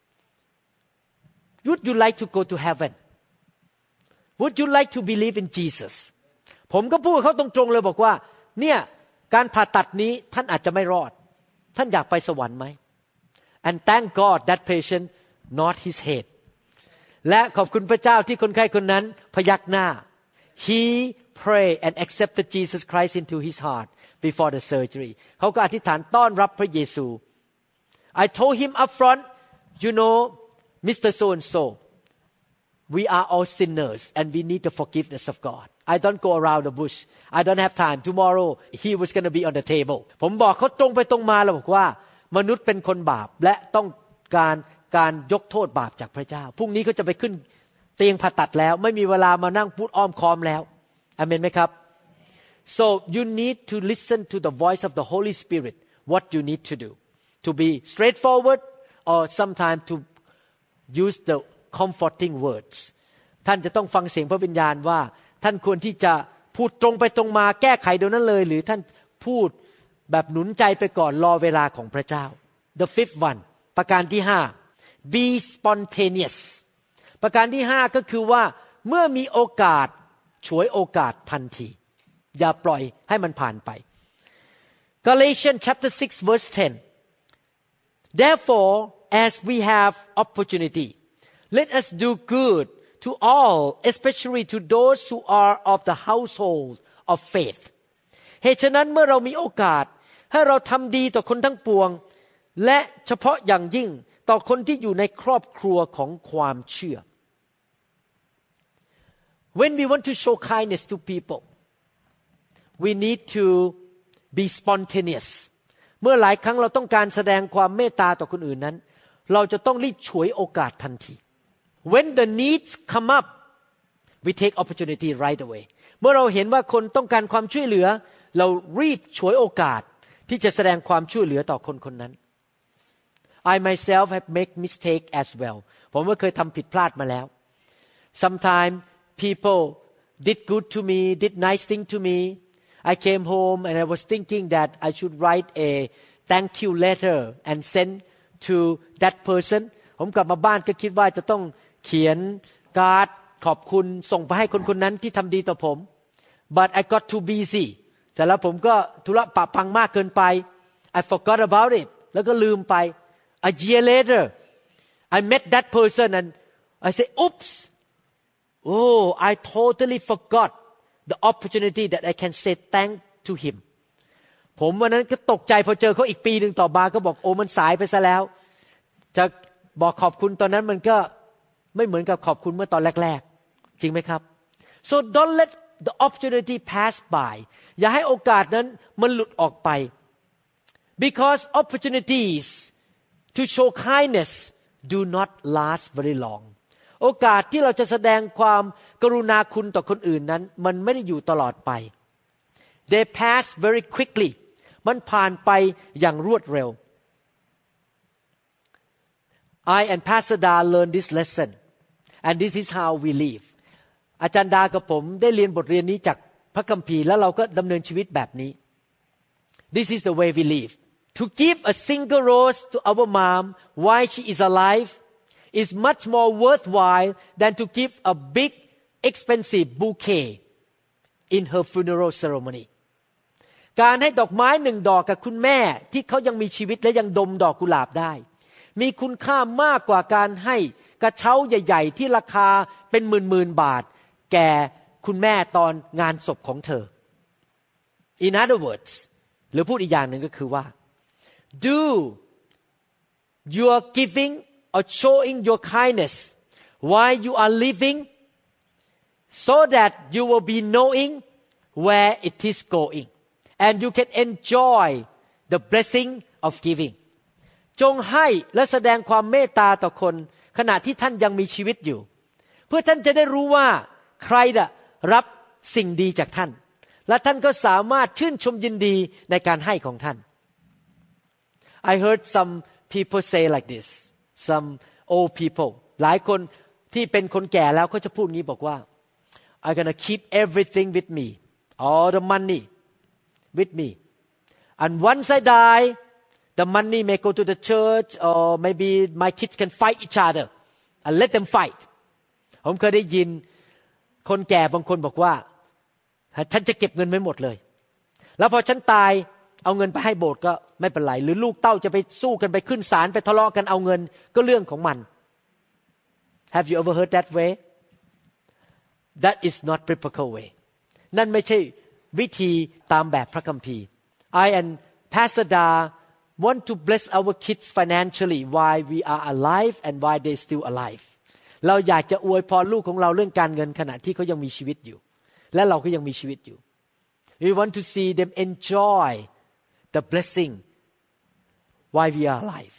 would you like to go to heaven would you like to believe in Jesus ผมก็พูดเขาตรงๆเลยบอกว่าเนี่ยการผ่าตัดนี้ท่านอาจจะไม่รอดท่านอยากไปสวรรค์ไหม and thank God that patient nod his head และขอบคุณพระเจ้าที่คนไข้คนนั้นพยักหน้า he prayed and accepted Jesus Christ into his heart before the surgery เขาก็อธิษฐานต้อนรับพระเยซู I told him up front you know Mr. So and so we are all sinners and we need the forgiveness of God I don't go around the bush I don't have time tomorrow he was going to be on the table ผมบอกเขาตรงไปตรงมาแล้วบอกว่ามนุษย์เป็นคนบาปและต้องการยกโทษบาปจากพระเจ้าพรุ่งนี้เขาจะไปขึ้นเตียงผ่าตัดแล้วไม่มีเวลามานั่งพูดอ้อมค้อมแล้วอาเมนไหมครับ So you need to listen to the voice of the Holy Spirit what you need to do to be straightforward or sometimes to use the comforting words ท่านจะต้องฟังเสียงพระวิญญาณว่าท่านควรที่จะพูดตรงไปตรงมาแก้ไขเดี๋ยวนั้นเลยหรือท่านพูดแบบหนุนใจไปก่อนรอเวลาของพระเจ้า The fifth one ประการที่5 Be spontaneous ประการที่5ก็คือว่าเมื่อมีโอกาสฉวยโอกาสทันทีอย่าปล่อยให้มันผ่านไป Galatians chapter 6 verse 10 Therefore as we have opportunity let us do good to all especially to those who are of the household of faith เหตุฉะนั้นเมื่อเรามีโอกาสให้เราทำดีต่อคนทั้งปวงและเฉพาะอย่างยิ่งต่อคนที่อยู่ในครอบครัวของความเชื่อ When we want to show kindness to people we need to be spontaneous เมื่อหลายครั้งเราต้องการแสดงความเมตตาต่อคนอื่นนั้นเราจะต้องรีบฉวยโอกาสทันที When the needs come up we take opportunity right away เมื่อเราเห็นว่าคนต้องการความช่วยเหลือเรารีบฉวยโอกาสที่จะแสดงความช่วยเหลือต่อคนคนนั้น I myself have made mistake as well ผมก็เคยทำผิดพลาดมาแล้ว Sometimes people did good to me, did nice thing to me. I came home and I was thinking that I should write a thank you letter and send to that person. ผมกลับมาบ้านก็คิดว่าจะต้องเขียนการ์ดขอบคุณส่งไปให้คนคนนั้นที่ทำดีต่อผม But I got too busy เสร็จแล้วผมก็ธุระปะปังมากเกินไป I forgot about it แล้วก็ลืมไป A year later I met that person and I said oops oh I totally forgot the opportunity that I can say thank to him ผมวันนั้นก็ตกใจพอเจอเขาอีกปีนึงต่อมาก็บอกโอ้มันสายไปซะแล้วจะบอกขอบคุณตอนนั้นมันก็ไม่เหมือนกับขอบคุณเมื่อตอนแรกๆจริงไหมครับ so don't let the opportunity pass by อย่าให้โอกาสนั้นมันหลุดออกไป because opportunities to show kindness do not last very long โอกาสที่เราจะแสดงความกรุณาคุณต่อคนอื่นนั้นมันไม่ได้อยู่ตลอดไป they pass very quickly มันผ่านไปอย่างรวดเร็ว I and Pastor Da learned this lesson and this is how we live อาจารย์ดากับผมได้เรียนบทเรียนนี้จากพระคัมภีร์แล้วเราก็ดำเนินชีวิตแบบนี้ This is the way we live to give a single rose to our mom while she is alive is much more worthwhile than to give a big expensive bouquet in her funeral ceremony การให้ดอกไม้หนึ่งดอกกับคุณแม่ที่เขายังมีชีวิตและยังดมดอกกุหลาบได้มีคุณค่ามากกว่าการให้กระเช้าใหญ่ๆที่ราคาเป็นหมื่นๆบาทแก่คุณแม่ตอนงานศพของเธอ In other words หรือพูดอีกอย่างหนึ่งก็คือว่า Do your giving or showing your kindness while you are living so that you will be knowing where it is going and you can enjoy the blessing of giving จงให้และแสดงความเมตตาต่อคนขณะที่ท่านยังมีชีวิตอยู่เพื่อท่านจะได้รู้ว่าใครจะรับสิ่งดีจากท่านและท่านก็สามารถชื่นชมยินดีในการให้ของท่าน I heard some people say like this some old people หลายคนที่เป็นคนแก่แล้วเขาจะพูดงี้บอกว่า I'm gonna keep everything with me all the money with me and once I die the money may go to the church or maybe my kids can fight each other and let them fight ผมเคยได้ยินคนแก่บางคนบอกว่าฉันจะเก็บเงินไว้หมดเลยแล้วพอฉันตายเอาเงินไปให้โบสถ์ก็ไม่เป็นไรหรือลูกเต้าจะไปสู้กันไปขึ้นศาลไปทะเลาะกันเอาเงินก็เรื่องของมัน Have you ever heard that way That is not biblical way นั่นไม่ใช่วิธีตามแบบพระคัมภีร์ I and Pastor Da want to bless our kids financially while we are alive and while they still alive เราอยากจะอวยพรลูกของเราเรื่องการเงินขณะที่เขายังมีชีวิตอยู่และเราก็ยังมีชีวิตอยู่ We want to see them enjoy the blessing while we are alive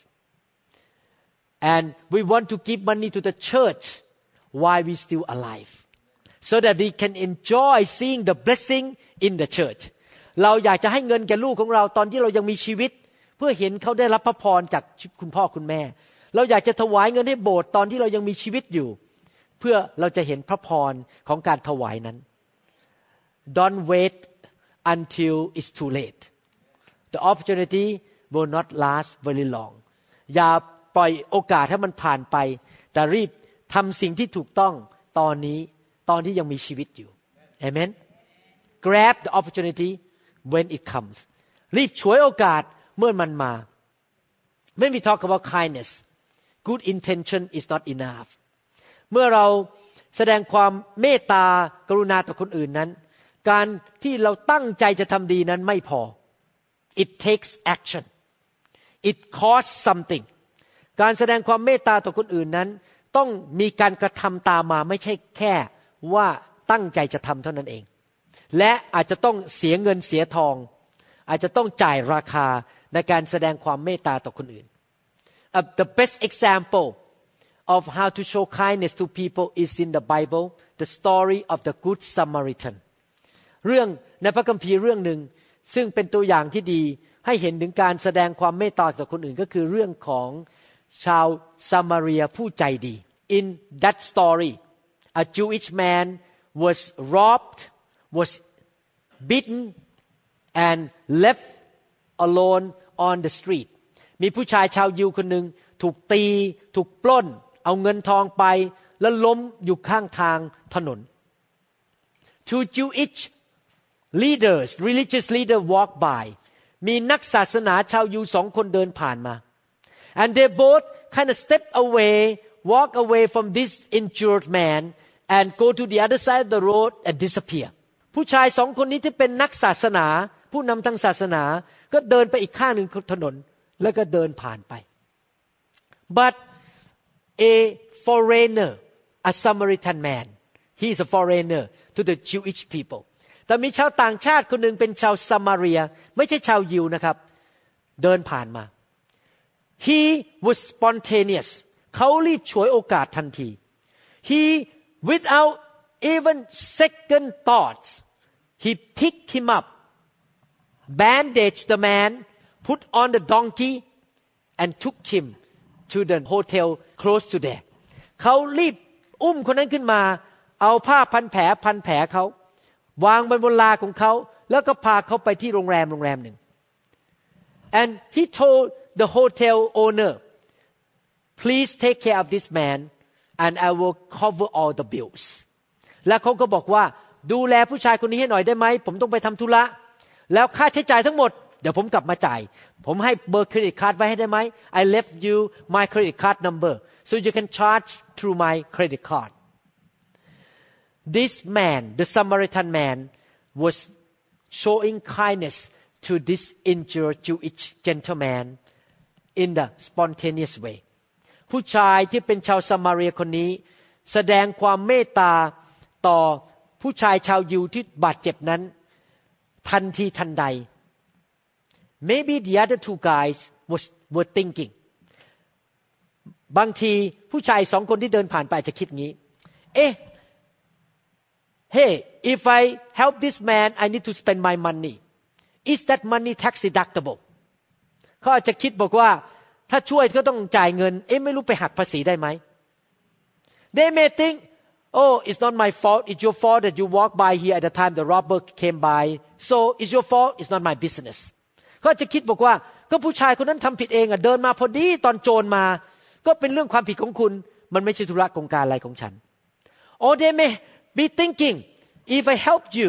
and we want to give money to the church while we still alive so that we can enjoy seeing the blessing in the church เราอยากจะให้เงินแก่ลูกของเราตอนที่เรายังมีชีวิตเพื่อเห็นเขาได้รับพระพรจากคุณพ่อคุณแม่เราอยากจะถวายเงินให้โบสถ์ตอนที่เรายังมีชีวิตอยู่เพื่อเราจะเห็นพระพรของการถวายนั้น Don't wait until it's too late The opportunity will not last very long อย่าปล่อยโอกาสให้มันผ่านไปแต่รีบทำสิ่งที่ถูกต้องตอนนี้ตอนที่ยังมีชีวิตอยู่ Amen Grab the opportunity when it comes รีบฉวยโอกาสเมื่อมันมา When we talk about kindness good intention is not enough เมื่อเราแสดงความเมตตากรุณาต่อคนอื่นนั้นการที่เราตั้งใจจะทำดีนั้นไม่พอ It takes action It costs something การแสดงความเมตตาต่อคนอื่นนั้นต้องมีการกระทำตามมาไม่ใช่แค่ว่าตั้งใจจะทำเท่านั้นเองและอาจจะต้องเสียเงินเสียทองอาจจะต้องจ่ายราคาในการแสดงความเมตตาต่อคนอื่นThe best example of how to show kindness to people is in the Bible, the story of the Good Samaritan. เรื่องในพระคัมภีร์เรื่องหนึ่งซึ่งเป็นตัวอย่างที่ดีให้เห็นถึงการแสดงความเมตตาต่อคนอื่นก็คือเรื่องของชาวซามาเรียผู้ใจดี In that story a Jewish man was robbed was beaten and left alone on the street มีผู้ชายชาวยิวคนหนึ่งถูกตีถูกปล้นเอาเงินทองไปแล้วล้มอยู่ข้างทางถนน Two Jewish leaders religious leaders walk by มีนักศาสนาชาวยิว2 คนเดินผ่านมา and they both kind of step away walk away from this injured man and go to the other side of the road and disappear ผู้ชาย2 คนนี้ที่เป็นนักศาสนาผู้นำทางศาสนาก็เดินไปอีกข้างหนึ่งของถนนแล้วก็เดินผ่านไป but a foreigner a Samaritan man he is a foreigner to the Jewish people แต่มีชาวต่างชาติคนหนึ่งเป็นชาวซามาเรียไม่ใช่ชาวยิวนะครับเดินผ่านมา he was spontaneous เขารีบฉวยโอกาสทันที he without even second thoughts he picked him up bandaged the man put on the donkey and took him to the hotel close to there เขารีบอุ้มคนนั้นขึ้นมาเอาผ้าพันแผลเขาวางบนลาของเขาแล้วก็พาเขาไปที่โรงแรมหนึ่ง and he told the hotel owner please take care of this man and I will cover all the bills แล้วเขาก็บอกว่าดูแลผู้ชายคนนี้ให้หน่อยได้ไหมผมต้องไปทำธุระแล้วค่าใช้จ่ายทั้งหมดเดี๋ยวผมกลับมาจ่ายผมให้เบอร์เครดิตการ์ดไว้ให้ได้ไหม I left you my credit card number so you can charge through my credit card This man the Samaritan man was showing kindness to this injured Jewish gentleman in the spontaneous way ผู้ชายที่เป็นชาวซามาเรียคนนี้แสดงความเมตตาต่อผู้ชายชาวยิวที่บาดเจ็บนั้นทันทีทันใด Maybe the other 2 guys were thinking บางทีผู้ชาย2 คนที่เดินผ่านไปจะคิดงี้Hey if I help this man I need to spend my money is that money tax deductible เขาอาจจะคิดบอกว่าถ้าช่วยก็ต้องจ่ายเงินไม่รู้ไปหักภาษีได้ไหม They may think oh it's not my fault it's your fault that you walk by here at the time the robber came by so it's your fault it's not my business เขาจะคิดบอกว่าก็ผู้ชายคนนั้นทำผิดเองเดินมาพอดีตอนโจรมาก็เป็นเรื่องความผิดของคุณมันไม่ใช่ธุระกงการอะไรของฉัน or they may be thinking if I help you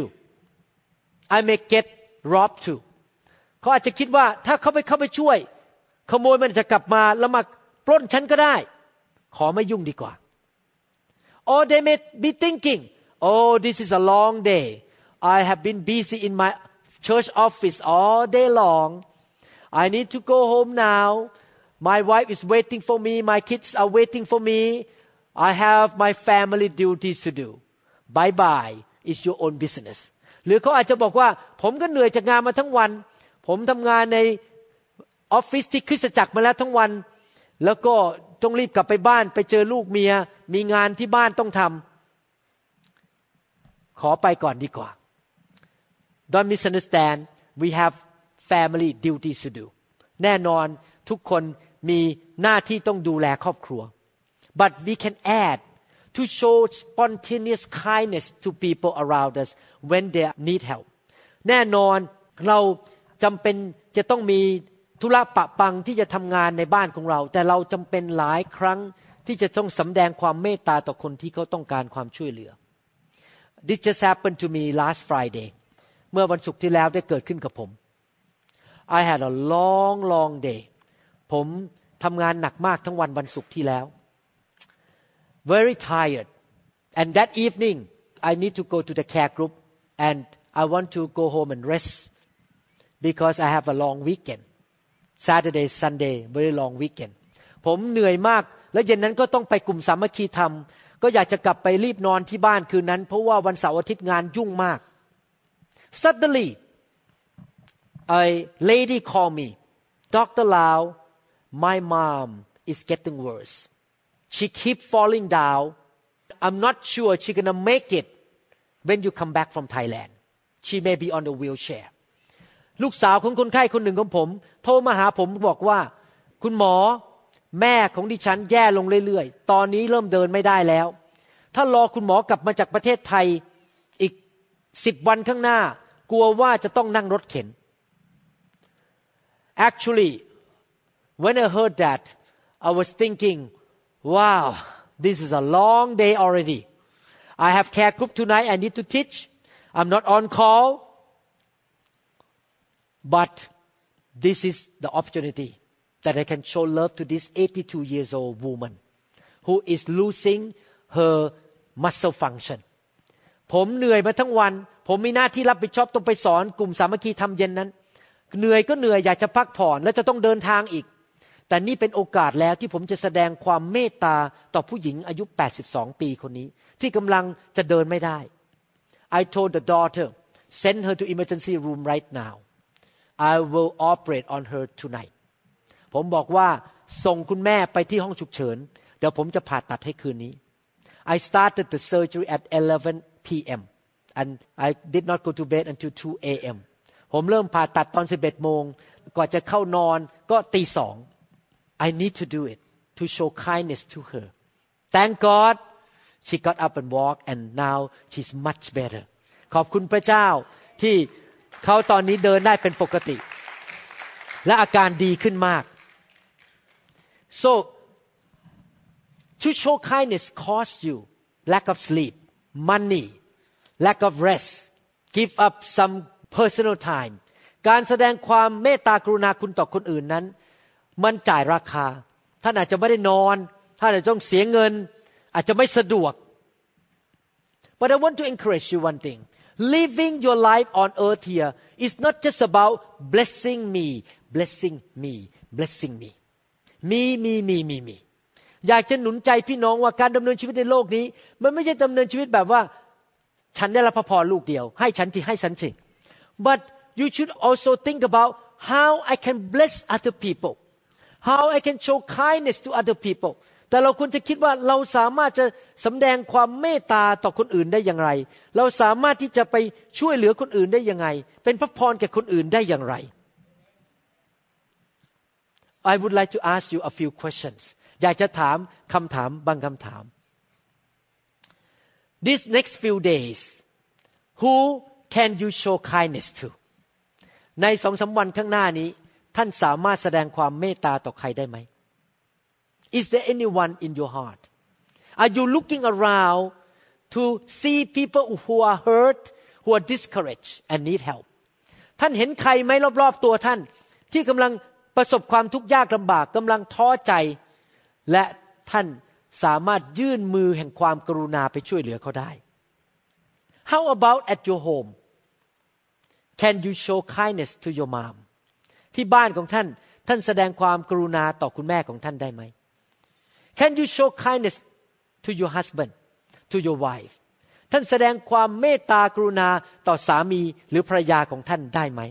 I may get robbed too เขาอาจจะคิดว่าถ้าเข้าไปช่วยขโมยมันจะกลับมาแล้วมาปล้นฉันก็ได้ขอไม่ยุ่งดีกว่า or they may be thinking oh this is a long day I have been busy in my church office all day long I need to go home now my wife is waiting for me my kids are waiting for me I have my family duties to do bye bye it's your own business หรือเขาอาจจะบอกว่าผมก็เหนื่อยจากงานมาทั้งวันผมทำงานในออฟฟิศที่คริสตจักรมาแล้วทั้งวันแล้วก็ต้องรีบกลับไปบ้านไปเจอลูกเมียมีงานที่บ้านต้องทำขอไปก่อนดีกว่า Don't misunderstand we have family duties to do แน่นอนทุกคนมีหน้าที่ต้องดูแลครอบครัว but we can add to show spontaneous kindness to people around us when they need help แน่นอนเราจำเป็นจะต้องมีธุระปะปังที่จะทำงานในบ้านของเราแต่เราจำเป็นหลายครั้งที่จะต้องสำแดงความเมตตาต่อคนที่เขาต้องการความช่วยเหลือ This just happened to me last Friday เมื่อวันศุกร์ที่แล้วได้เกิดขึ้นกับผม I had a long day ผมทำงานหนักมากทั้งวันศุกร์ที่แล้ว Very tired and that evening I need to go to the care group and I want to go home and rest because I have a long weekend Saturday Sunday very long weekend ผมเหนื่อยมากและเย็นนั้นก็ต้องไปกลุ่มสามัคคีธรรมก็อยากจะกลับไปรีบนอนที่บ้านคืนนั้นเพราะว่าวันเสาร์อาทิตย์งานยุ่งมาก Suddenly a lady called me Dr. Lau my mom is getting worse she keep falling down I'm not sure she gonna make it when you come back from Thailand she may be on the wheelchair ลูกสาวของคนไข้คนหนึ่งของผมโทรมาหาผมบอกว่าคุณหมอแม่ของดิฉันแย่ลงเรื่อยๆตอนนี้เริ่มเดินไม่ได้แล้วถ้ารอคุณหมอกลับมาจากประเทศไทยอีก10 วันข้างหน้ากลัวว่าจะต้องนั่งรถเข็น Actually when I heard that I was thinking wow this is a long day already I have care group tonight I need to teach I'm not on call but this is the opportunity that I can show love to this 82 years old woman who is losing her muscle function ผมเหนื่อยมาทั้งวันผมมีหน้าที่รับผิดชอบต้องไปสอนกลุ่มสามัคคีธรรมเย็นนั้นเหนื่อยก็เหนื่อยอยากจะพักผ่อนและจะต้องเดินทางอีกแต่นี่เป็นโอกาสแล้วที่ผมจะแสดงความเมตตาต่อผู้หญิงอายุ82 ปีคนนี้ที่กำลังจะเดินไม่ได้ I told the daughter send her to emergency room right now I will operate on her tonight ผมบอกว่าส่งคุณแม่ไปที่ห้องฉุกเฉินเดี๋ยวผมจะผ่าตัดให้คืนนี้ I started the surgery at 11 p.m. and I did not go to bed until 2 a.m. ผมเริ่มผ่าตัดตอน 11 โมงก่อนจะเข้านอนก็ตี 2 I need to do it to show kindness to her Thank God she got up and walked and now she's much better ขอบคุณพระเจ้าที่เขาตอนนี้เดินได้เป็นปกติและอาการดีขึ้นมาก So to show kindness costs you lack of sleep money lack of rest give up some personal time การแสดงความเมตตากรุณาคุณต่อคนอื่นนั้นมันจ่ายราคาท่านอาจจะไม่ได้นอนท่านอาจจะต้องเสียเงินอาจจะไม่สะดวก But I want to encourage you one thing living your life on earth here is not just about blessing me blessing me blessing me มีอยากจะหนุนใจพี่น้องว่าการดำเนินชีวิตในโลกนี้มันไม่ใช่ดำเนินชีวิตแบบว่าฉันได้รับพระพรลูกเดียวให้ฉันที่ให้ฉันสิ But you should also think about how I can bless other people how I can show kindness to other people แต่เราควรจะคิดว่าเราสามารถจะสำแดงความเมตตาต่อคนอื่นได้อย่างไรเราสามารถที่จะไปช่วยเหลือคนอื่นได้ยังไงเป็นพระพรแก่คนอื่นได้อย่างไร I would like to ask you a few questions อยากจะถามคำถามบางคำถาม These next few days who can you show kindness to ใน 2-3 วันข้างหน้านี้ท่านสามารถแสดงความเมตตาต่อใครได้ไหม Is there anyone in your heart Are you looking around to see people who are hurt who are discouraged and need help ท่านเห็นใครไหมรอบๆตัวท่านที่กำลังประสบความทุกข์ยากลำบากกำลังท้อใจและท่านสามารถยื่นมือแห่งความกรุณาไปช่วยเหลือเขาได้ How about at your home Can you show kindness to your mom ที่บ้านของท่านท่านแสดงความกรุณาต่อคุณแม่ของท่านได้ไหม Can you show kindness to your husband to your wife ท่านแสดงความเมตตากรุณาต่อสามีหรือภรรยาของท่านได้ไหม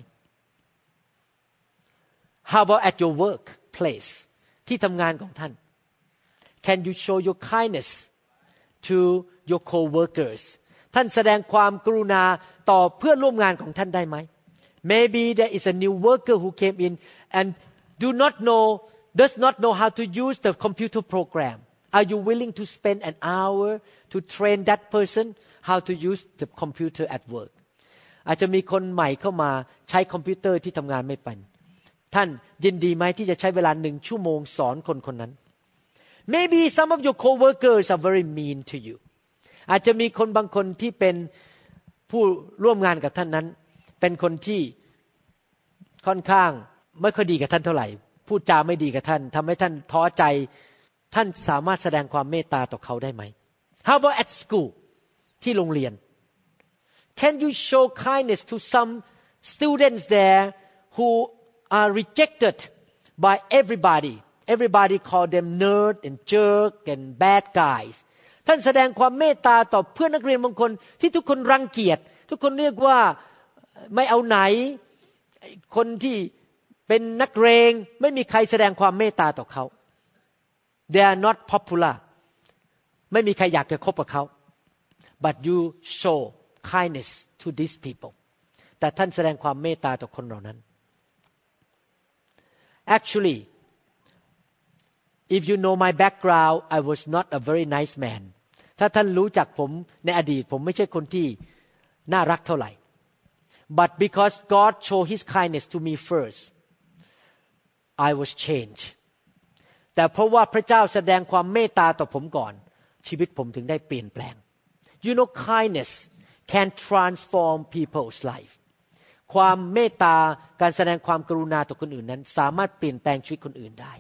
How about at your workplace ที่ทำงานของท่าน Can you show your kindness to your co-workers ท่านแสดงความกรุณาต่อเพื่อนร่วมงานของท่านได้ไหม Maybe there is a new worker who came in and does not know how to use the computer program. Are you willing to spend an hour to train that person how to use the computer at work? อาจจะมีคนใหม่เข้ามาใช้คอมพิวเตอร์ที่ทำงานไม่เป็นท่านยินดีไหมที่จะใช้เวลา1 ชั่วโมงสอนคนนั้น Maybe some of your co-workers are very mean to you. อาจจะมีคนบางคนที่เป็นผู้ร่วมงานกับท่านนั้นเป็นคนที่ค่อนข้างไม่ค่อยดีกับท่านเท่าไหร่พูดจาไม่ดีกับท่านทำให้ท่านท้อใจท่านสามารถแสดงความเมตตาต่อเขาได้ไหม How about at school ที่โรงเรียน Can you show kindness to some students there who are rejected by everybody call them nerd and jerk and bad guys ท่านแสดงความเมตตาต่อเพื่อนนักเรียนบางคนที่ทุกคนรังเกียจทุกคนเรียกว่าไม่เอาไหนคนที่เป็นนักเลงไม่มีใครแสดงความเมตตาต่อเขา They are not popular ไม่มีใครอยากจะคบกับเขา But you show kindness to these people แต่ท่านแสดงความเมตตาต่อคนเหล่านั้น Actually if you know my background I was not a very nice man ถ้าท่านรู้จักผมในอดีตผมไม่ใช่คนที่น่ารักเท่าไหร่ but because God showed His kindness to me first I was changed แต่เพราะว่าพระเจ้าแสดงความเมตตาต่อผมก่อนชีวิตผมถึงได้เปลี่ยนแปลง You know kindness can transform people's life ความเมตตาการแสดงความกรุณาต่อคนอื่นนั้นสามารถเปลี่ยนแปลงชีวิตคนอื่นได้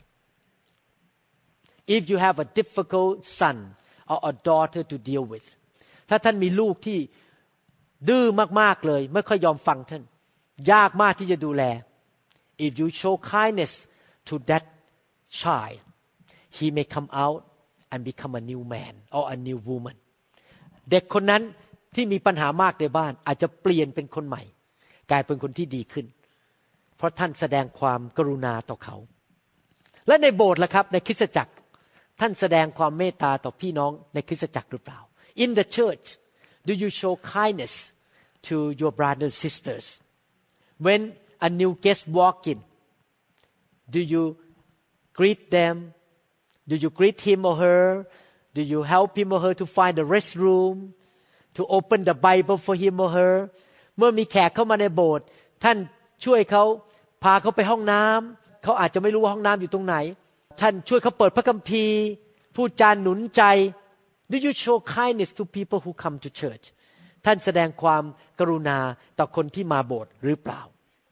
If you have a difficult son or a daughter to deal with ถ้าท่านมีลูกที่ดื้อมากๆเลยไม่ค่อยยอมฟังท่านยากมากที่จะดูแล If you show kindness to that child he may come out and become a new man or a new woman เด็กคนนั้นที่มีปัญหามากในบ้านอาจจะเปลี่ยนเป็นคนใหม่กลายเป็นคนที่ดีขึ้นเพราะท่านแสดงความกรุณาต่อเขาและในโบสถ์ล่ะครับในคริสตจักรท่านแสดงความเมตตาต่อพี่น้องในคริสตจักรหรือเปล่า In the church do you show kindness to your brothers and sisters when a new guest walk in do you greet them do you greet him or her do you help him or her to find the restroom to open the Bible for him or her เมื่อมีแขกเข้ามาในโบสถ์ท่านช่วยเขาพาเขาไปห้องน้ำเขาอาจจะไม่รู้ว่าห้องน้ำอยู่ตรงไหนท่านช่วยเขาเปิดพระคัมภีร์พูดจาหนุนใจ Do you show kindness to people who come to church ท่านแสดงความกรุณาต่อคนที่มาโบสถ์หรือเปล่า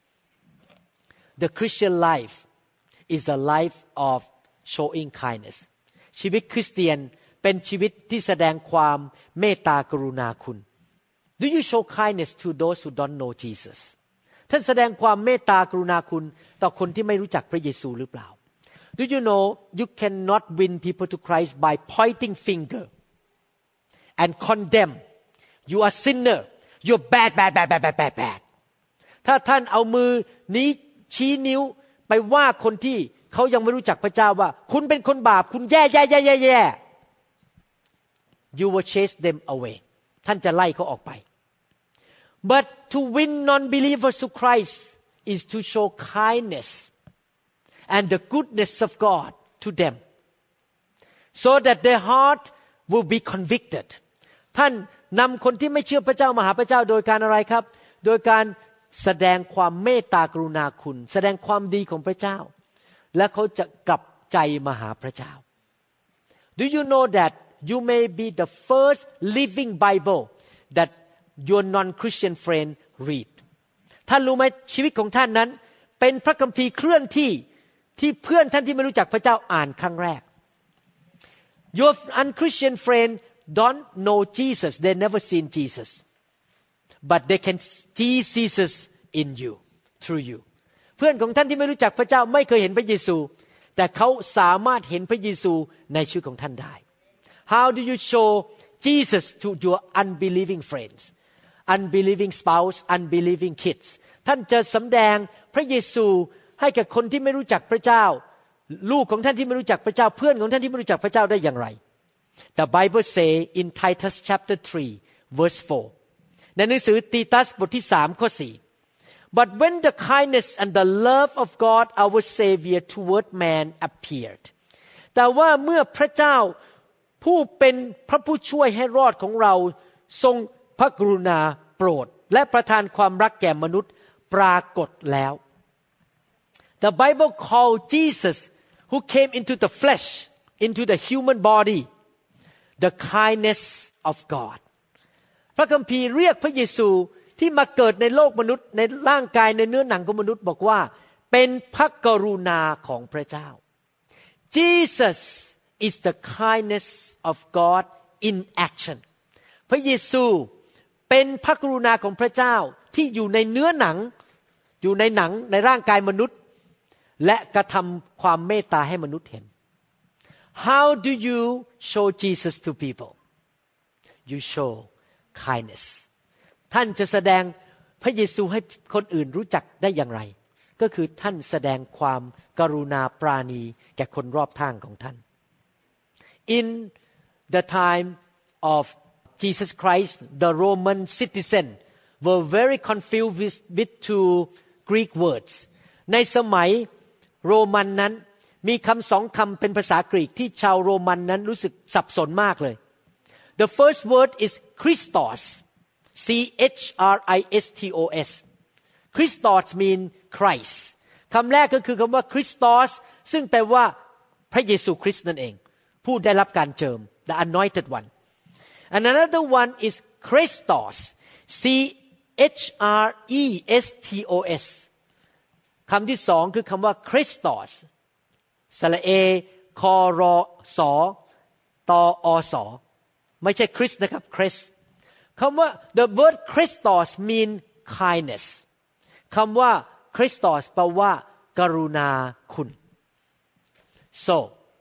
The Christian life is the life of showing kindness ชีวิตคริสเตียนเป็นชีวิตที่แสดงความเมตตากรุณาคุณ Do you show kindness to those who don't know Jesus ท่านแสดงความเมตตากรุณาคุณต่อคนที่ไม่รู้จักพระเยซูหรือเปล่า Do you know you cannot win people to Christ by pointing finger and condemn you are sinner you're bad ถ้าท่านเอามือนี้ชี้นิ้วไปว่าคนที่เขายังไม่รู้จักพระเจ้าว่าคุณเป็นคนบาปคุณแย่ you will chase them away ท่านจะไล่เขาออกไป but to win non-believers to Christ is to show kindness and the goodness of God to them so that their heart will be convicted ท่านนำคนที่ไม่เชื่อพระเจ้ามาหาพระเจ้าโดยการอะไรครับโดยการแสดงความเมตตากรุณาคุณแสดงความดีของพระเจ้าและเขาจะกลับใจมาหาพระเจ้า Do you know that you may be the first living Bible that your non-Christian friend read ท่านรู้ไหมชีวิตของท่านนั้นเป็นพระคัมภีร์เคลื่อนที่ที่เพื่อนท่านที่ไม่รู้จักพระเจ้าอ่านครั้งแรก Your unchristian friend don't know Jesus they never seen Jesus but they can see Jesus in you through you เพื่อนของท่านที่ไม่รู้จักพระเจ้าไม่เคยเห็นพระเยซูแต่เขาสามารถเห็นพระเยซูในชีวิตของท่านได้ How do you show Jesus to your unbelieving friends unbelieving spouse unbelieving kids ท่านจะสำแดงพระเยซูให้กับคนที่ไม่รู้จักพระเจ้าลูกของท่านที่ไม่รู้จักพระเจ้าเพื่อนของท่านที่ไม่รู้จักพระเจ้าได้อย่างไร The Bible say in Titus chapter 3 verse 4 ในหนังสือตีตัสบทที่3ข้อ4 But when the kindness and the love of God our Savior toward man appeared แต่ว่าเมื่อพระเจ้าผู้เป็นพระผู้ช่วยให้รอดของเราทรงพระกรุณาโปรดและประทานความรักแก่มนุษย์ปรากฏแล้ว The Bible called Jesus who came into the flesh into the human body the kindness of God พระคัมภีร์เรียกพระเยซูที่มาเกิดในโลกมนุษย์ในร่างกายในเนื้อหนังของมนุษย์บอกว่าเป็นพระกรุณาของพระเจ้า Jesus is the kindness of God in action พระเยซูเป็นพระกรุณาของพระเจ้าที่อยู่ในเนื้อหนังอยู่ในหนังในร่างกายมนุษย์และกระทำความเมตตาให้มนุษย์เห็น How do you show Jesus to people? You show kindness ท่านจะแสดงพระเยซูให้คนอื่นรู้จักได้อย่างไรก็คือท่านแสดงความกรุณาปราณีแก่คนรอบข้างของท่าน In the time of Jesus Christ the Roman citizen were very confused with two Greek words ในสมัยโรมันนั้นมีคำสองคำเป็นภาษากรีกที่ชาวโรมันนั้นรู้สึกสับสนมากเลย The first word is Christos Christos Christos mean Christ คำแรกก็คือคำว่า Christos ซึ่งแปลว่าพระเยซูคริสต์นั่นเองผู้ได้รับการเจิม the anointed one and another one is Christos Chrisestos คำที่สองคือคำว่า Christos สระเอคอรอสอตออสอไม่ใช่คริสต์นะครับคริสคำว่า the word Christos mean kindness คำว่า Christos แปลว่ากรุณาคุณ so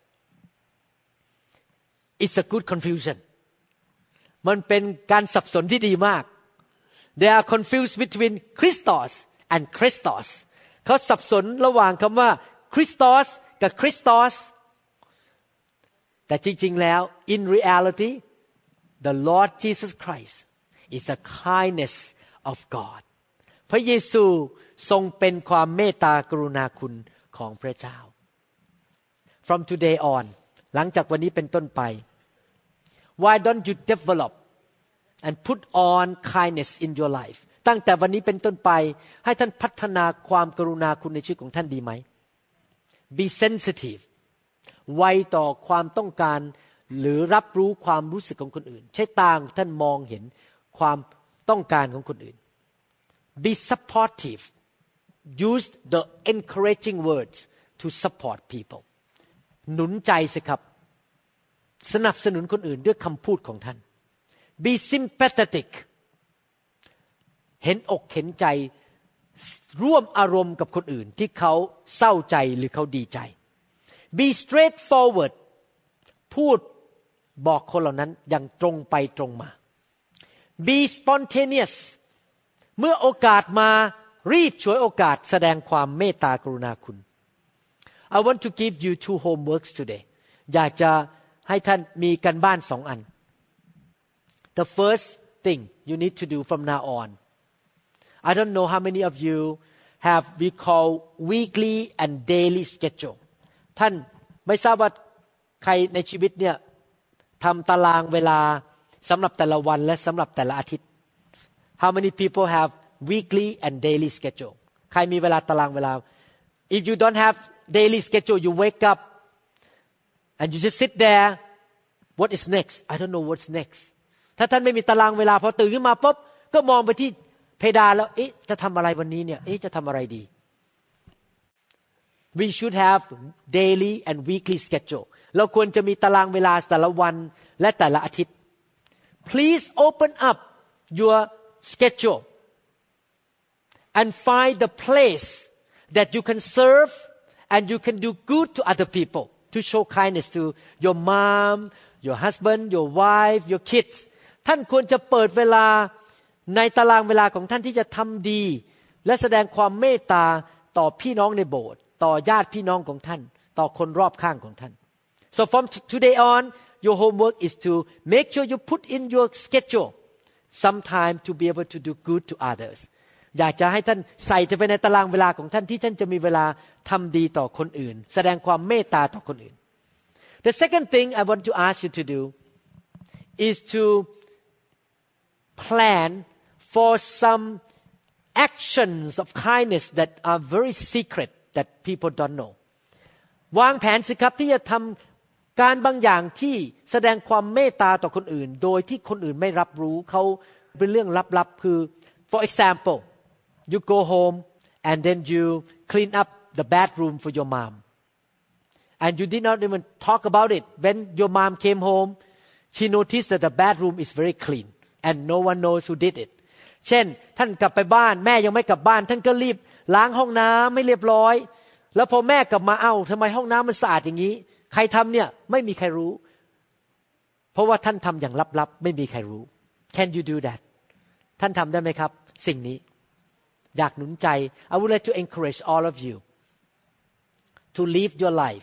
it's a good confusion มันเป็นการสับสนที่ดีมาก they are confused between Christos and Christos เขาสับสนระหว่างคำว่า Christos กับ Christos แต่จริงๆแล้ว in reality the Lord Jesus Christ is the kindness of God พระเยซูทรงเป็นความเมตตากรุณาคุณของพระเจ้า from today on หลังจากวันนี้เป็นต้นไป why don't you develop and put on kindness in your life ตั้งแต่วันนี้เป็นต้นไปให้ท่านพัฒนาความกรุณาคุณในชีวิตของท่านดีไหม be sensitive ไวต่อความต้องการหรือรับรู้ความรู้สึกของคนอื่นใช้ตาท่านมองเห็นความต้องการของคนอื่น be supportive use the encouraging words to support people หนุนใจสิครับสนับสนุนคนอื่นด้วยคำพูดของท่าน be sympathetic เห็นอกเห็นใจร่วมอารมณ์กับคนอื่นที่เขาเศร้าใจหรือเขาดีใจ be straightforward พูดบอกคนเหล่านั้นอย่างตรงไปตรงมา be spontaneous เมื่อโอกาสมารีบฉวยโอกาสแสดงความเมตตากรุณาคุณ I want to give you 2 homeworks today อยากจะให้ท่านมีการบ้าน2 อัน The first thing you need to do from now on I don't know how many of you have we call weekly and daily schedule ท่านไม่ทราบว่าใครในชีวิตเนี่ยทำตารางเวลาสำหรับแต่ละวันและสำหรับแต่ละอาทิตย์ How many people have weekly and daily schedule ใครมีเวลาตารางเวลา If you don't have daily schedule you wake up and you just sit there what is next I don't know what's next ถ้าท่านไม่มีตารางเวลาพอตื่นขึ้นมาปุ๊บก็มองไปที่เพดานแล้วจะทำอะไรวันนี้เนี่ยจะทำอะไรดี We should have daily and weekly schedule เราควรจะมีตารางเวลาแต่ละวันและแต่ละอาทิตย์ Please open up your schedule and find the place that you can serve and you can do good to other people to show kindness to your mom, your husband, your wife, your kids ท่านควรจะเปิดเวลาในตารางเวลาของท่านที่จะทำดีและแสดงความเมตตาต่อพี่น้องในโบสถ์ต่อญาติพี่น้องของท่านต่อคนรอบข้างของท่าน So from today on your homework is to make sure you put in your schedule some time to be able to do good to others อยากจะให้ท่านใส่จะไปในตารางเวลาของท่านที่ท่านจะมีเวลาทำดีต่อคนอื่นแสดงความเมตตาต่อคนอื่น The second thing I want to ask you to do is to plan for some actions of kindness that are very secret that people don't know วางแผนสิครับที่จะทำการบางอย่างที่แสดงความเมตตาต่อคนอื่นโดยที่คนอื่นไม่รับรู้เขาเป็นเรื่องลับๆคือ for example you go home and then you clean up the bathroom for your mom and you did not even talk about it when your mom came home she noticed that the bathroom is very clean and no one knows who did it เช่นท่านกลับไปบ้านแม่ยังไม่กลับบ้านท่านก็รีบล้างห้องน้ำไม่เรียบร้อยแล้วพอแม่กลับมาทำไมห้องน้ำมันสะอาดอย่างนี้ใครทำเนี่ยไม่มีใครรู้เพราะว่าท่านทำอย่างลับๆไม่มีใครรู้ Can you do that ท่านทำได้ไหมครับสิ่งนี้อยากหนุนใจ I would like to encourage all of you to live your life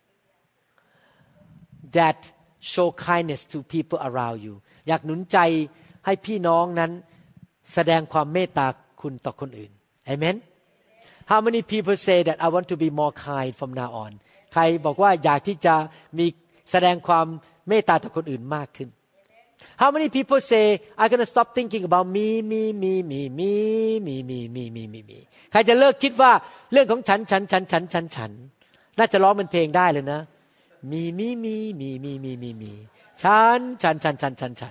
that show kindness to people around you อยากหนุนใจให้พี่น้องนั้นแสดงความเมตตาคุณต่อคนอื่น Amen How many people say that I want to be more kind from now on ใครบอกว่าอยากที่จะมีแสดงความเมตตาต่อคนอื่นมากขึ้น How many people say I'm going to stop thinking about me ใครจะเลิกคิดว่าเรื่องของฉันน่าจะร้องเป็นเพลงได้เลยนะมีฉัน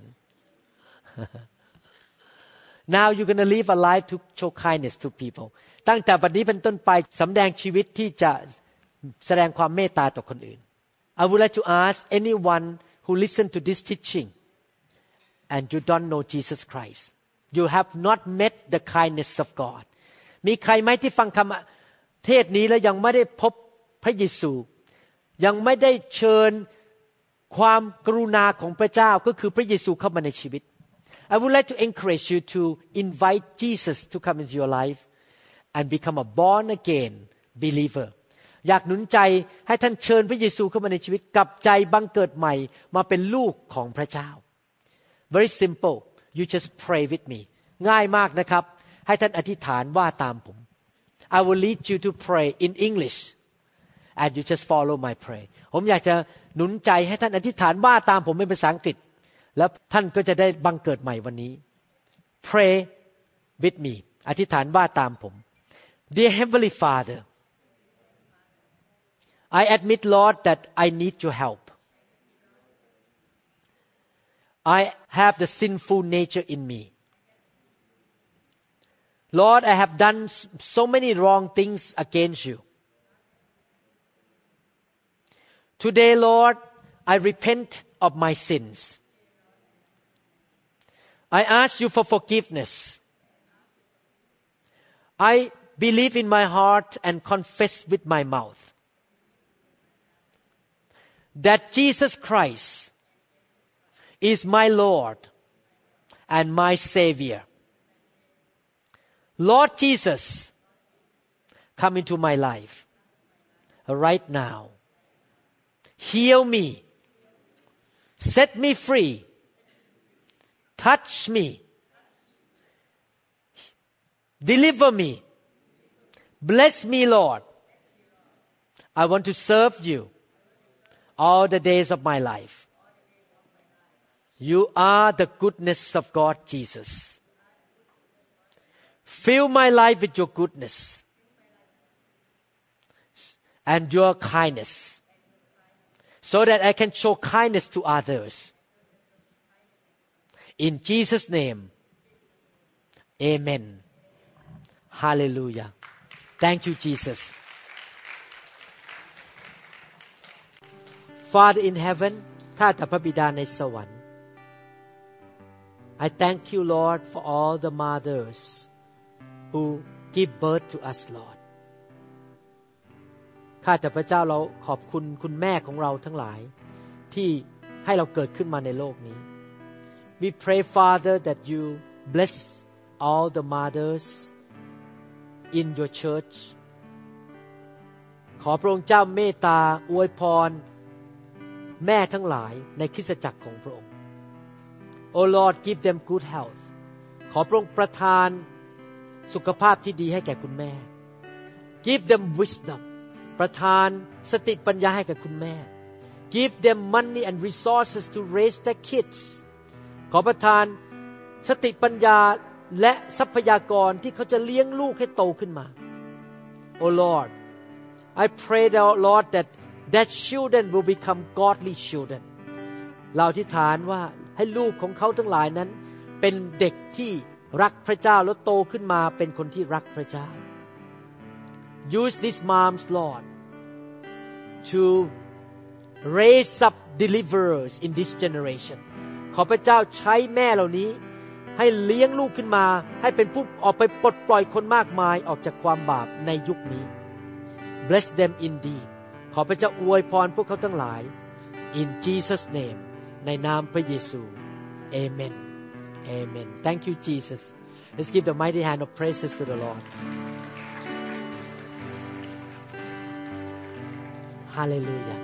Now you're going to live a life to show kindness to people ตั้งแต่บัดนี้เป็นต้นไปสำแดงชีวิตที่จะแสดงความเมตตาต่อคนอื่น I would like to ask anyone who listen to this teaching and you don't know Jesus Christ you have not met the kindness of God มีใครไหมที่ฟังคำเทศนี้แล้วยังไม่ได้พบพระเยซูยังไม่ได้เชิญความกรุณาของพระเจ้าก็คือพระเยซูเข้ามาในชีวิตI would like to encourage you to invite Jesus to come into your life and become a born again believer อยากหนุนใจให้ท่านเชิญพระเยซูเข้ามาในชีวิตกลับใจบังเกิดใหม่มาเป็นลูกของพระเจ้า Very simple you just pray with me ง่ายมากนะครับให้ท่านอธิษฐานว่าตามผม I will lead you to pray in English and you just follow my prayer ผมอยากจะหนุนใจให้ท่านอธิษฐานว่าตามผมเป็นภาษาอังกฤษแล้วท่านก็จะได้บังเกิดใหม่วันนี้ Pray with me อธิษฐานว่าตามผม Dear Heavenly Father I admit Lord that I need your help I have the sinful nature in me Lord I have done so many wrong things against you Today Lord I repent of my sins I ask you for forgiveness. I believe in my heart and confess with my mouth that Jesus Christ is my Lord and my Savior. Lord Jesus, come into my life right now. Heal me. Set me free.Touch me. Deliver me. Bless me, Lord. I want to serve you all the days of my life. You are the goodness of God, Jesus. Fill my life with your goodness and your kindness so that I can show kindness to others.In Jesus' name, Amen. Hallelujah. Thank you, Jesus. Father in heaven, ข้าแต่พระบิดาในสวรรค์ I thank you, Lord, for all the mothers who give birth to us, Lord. ข้าแต่พระเจ้าเราขอบคุณคุณแม่ของเราทั้งหลายที่ให้เราเกิดขึ้นมาในโลกนี้We pray, Father, that you bless all the mothers in your church. ขอพระองค์เจ้าเมตตาอวยพรแม่ทั้งหลายในคริสตจักรของพระองค์ Oh Lord, give them good health. ขอพระองค์ประทานสุขภาพที่ดีให้แก่คุณแม่ Give them wisdom. ประทานสติปัญญาให้แก่คุณแม่ Give them money and resources to raise their kids.ขอประทานสติปัญญาและทรัพยากรที่เขาจะเลี้ยงลูกให้โตขึ้นมา Oh Lord, I pray that Lord that children will become godly children. เราอธิษฐานว่าให้ลูกของเขาทั้งหลายนั้นเป็นเด็กที่รักพระเจ้าแล้วโตขึ้นมาเป็นคนที่รักพระเจ้า Use these moms, Lord, to raise up deliverers in this generation.ขอพระเจ้าใช้แม่เหล่านี้ให้เลี้ยงลูกขึ้นมาให้เป็นผู้ออกไปปลดปล่อยคนมากมายออกจากความบาปในยุคนี้ Bless them indeed ขอพระเจ้าอวยพรพวกเขาทั้งหลาย In Jesus' name ในนามพระเยซู Amen Amen Thank you Jesus Let's give the mighty hand of praises to the Lord Hallelujah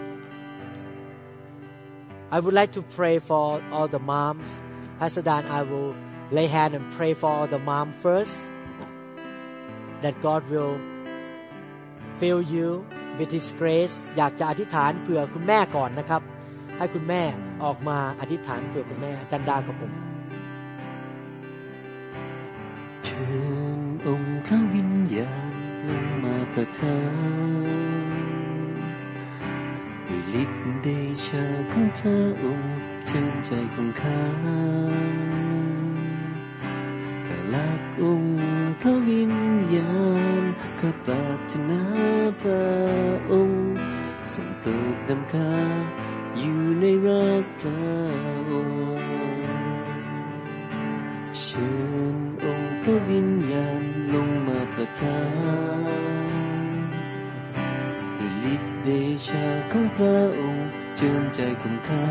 I would like to pray for all the moms. Pastor Dan, I will lay hand and pray for the mom first that God will fill you with His grace อยากจะอธิษฐานเผื่อคุณแม่ก่อนนะครับให้คุณแม่ออกมาอธิษฐานเผื่อคุณแม่จันดากับผมเชิญองค์พระวิญญาณลงมาประทับด้วยฤทธิ์เดชะของพระองค์เจิมใจของข้าข้ารักองค์พระวิญญาณข้าปรารถนาพระองค์ทรงโปรดนำข้าอยู่ในรักพระองค์เชิญองค์พระวิญญาณลงมาประทับด้วยฤทธิ์เดชะของพระองค์เจิมใจของข้า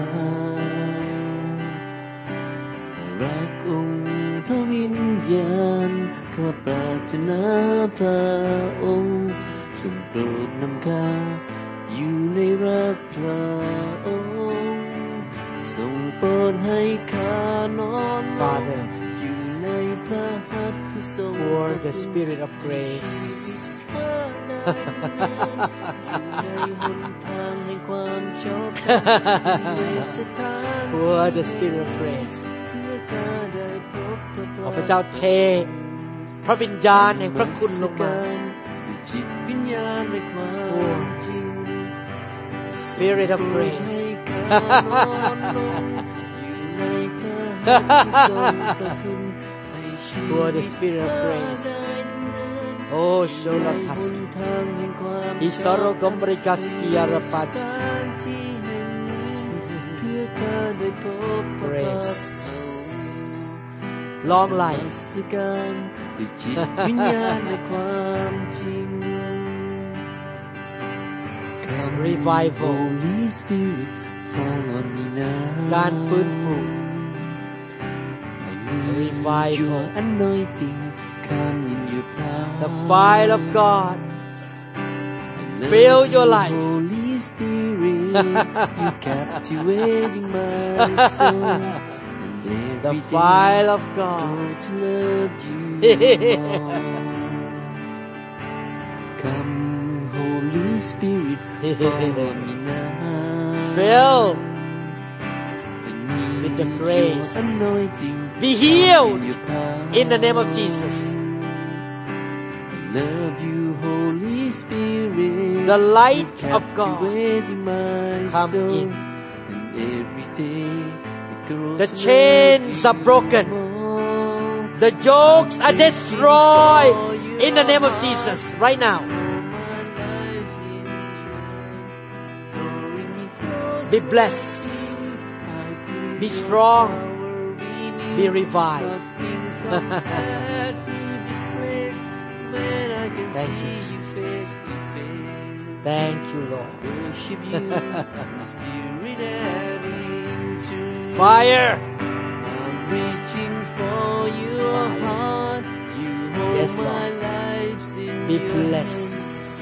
รักองค์พระวิญญาณข้าปรารถนาพระองค์ทรงโปรดนำข้าอยู่ในรักพระองค์ทรงโปรดให้ข้านอนหลับอยู่ในพระหัตถ์ผู้ทรง pour the spirit of grace pour the spirit of grace ขอพระเจ้าเทพระวิญญาณแห่งพระคุณลงมาจิตวิญญาณในความจริง Spirit of grace pour the Spirit of grace Oh shola kas Isaro gombrikas kiarapat Grace Long life จิตวิญญาณในความจริง Revival Holy Spirit fall on me now การฟื้นฟู Revival Your anointing come in your power The fire of God fill your life Holy Spirit you captivating my soul The fire of God to love you more Come Holy Spirit fall on me now Fill with the grace Be healed in the name of Jesus Love you Holy Spirit The light of God come in And every day The chains are broken The yokes are destroyed in the name of Jesus right now Be blessed Be strong Be revived Thank you Jesus Thank you Lord Fire Yes Lord Be blessed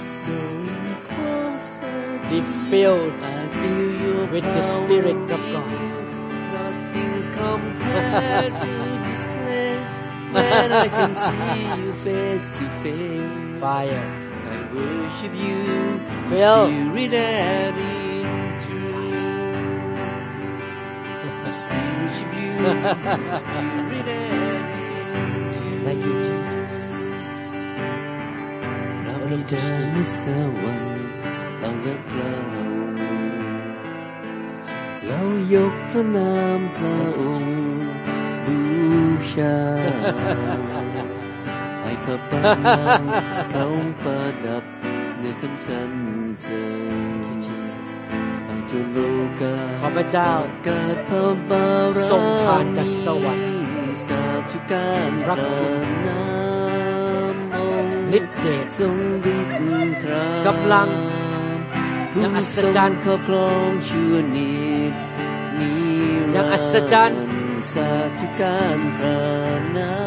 Be filled with the Spirit of God Nothing's compared to this place when I can see you face to face Fire I worship you Fill Spirit and in truth I worship you Spirit and in truth Thank you Jesus พระบิดาในสวรรค์เรารักเรายกพระนามพระองค์บูชาให้พระบารมีพระองค์ประดับในคำสรรเสริญให้ทั่วโลกาขอพระเจ้าเกิดพระบารมีทรงผ่านจากสวรรค์สาธุการพระนามองค์ฤทธิ์เดชทรงฤทธิ์ตรากำลังอย่างอัศจรรย์ครอบครองชั่วนิรันดร์อย่างอัศจรรย์สาธุการพระนาม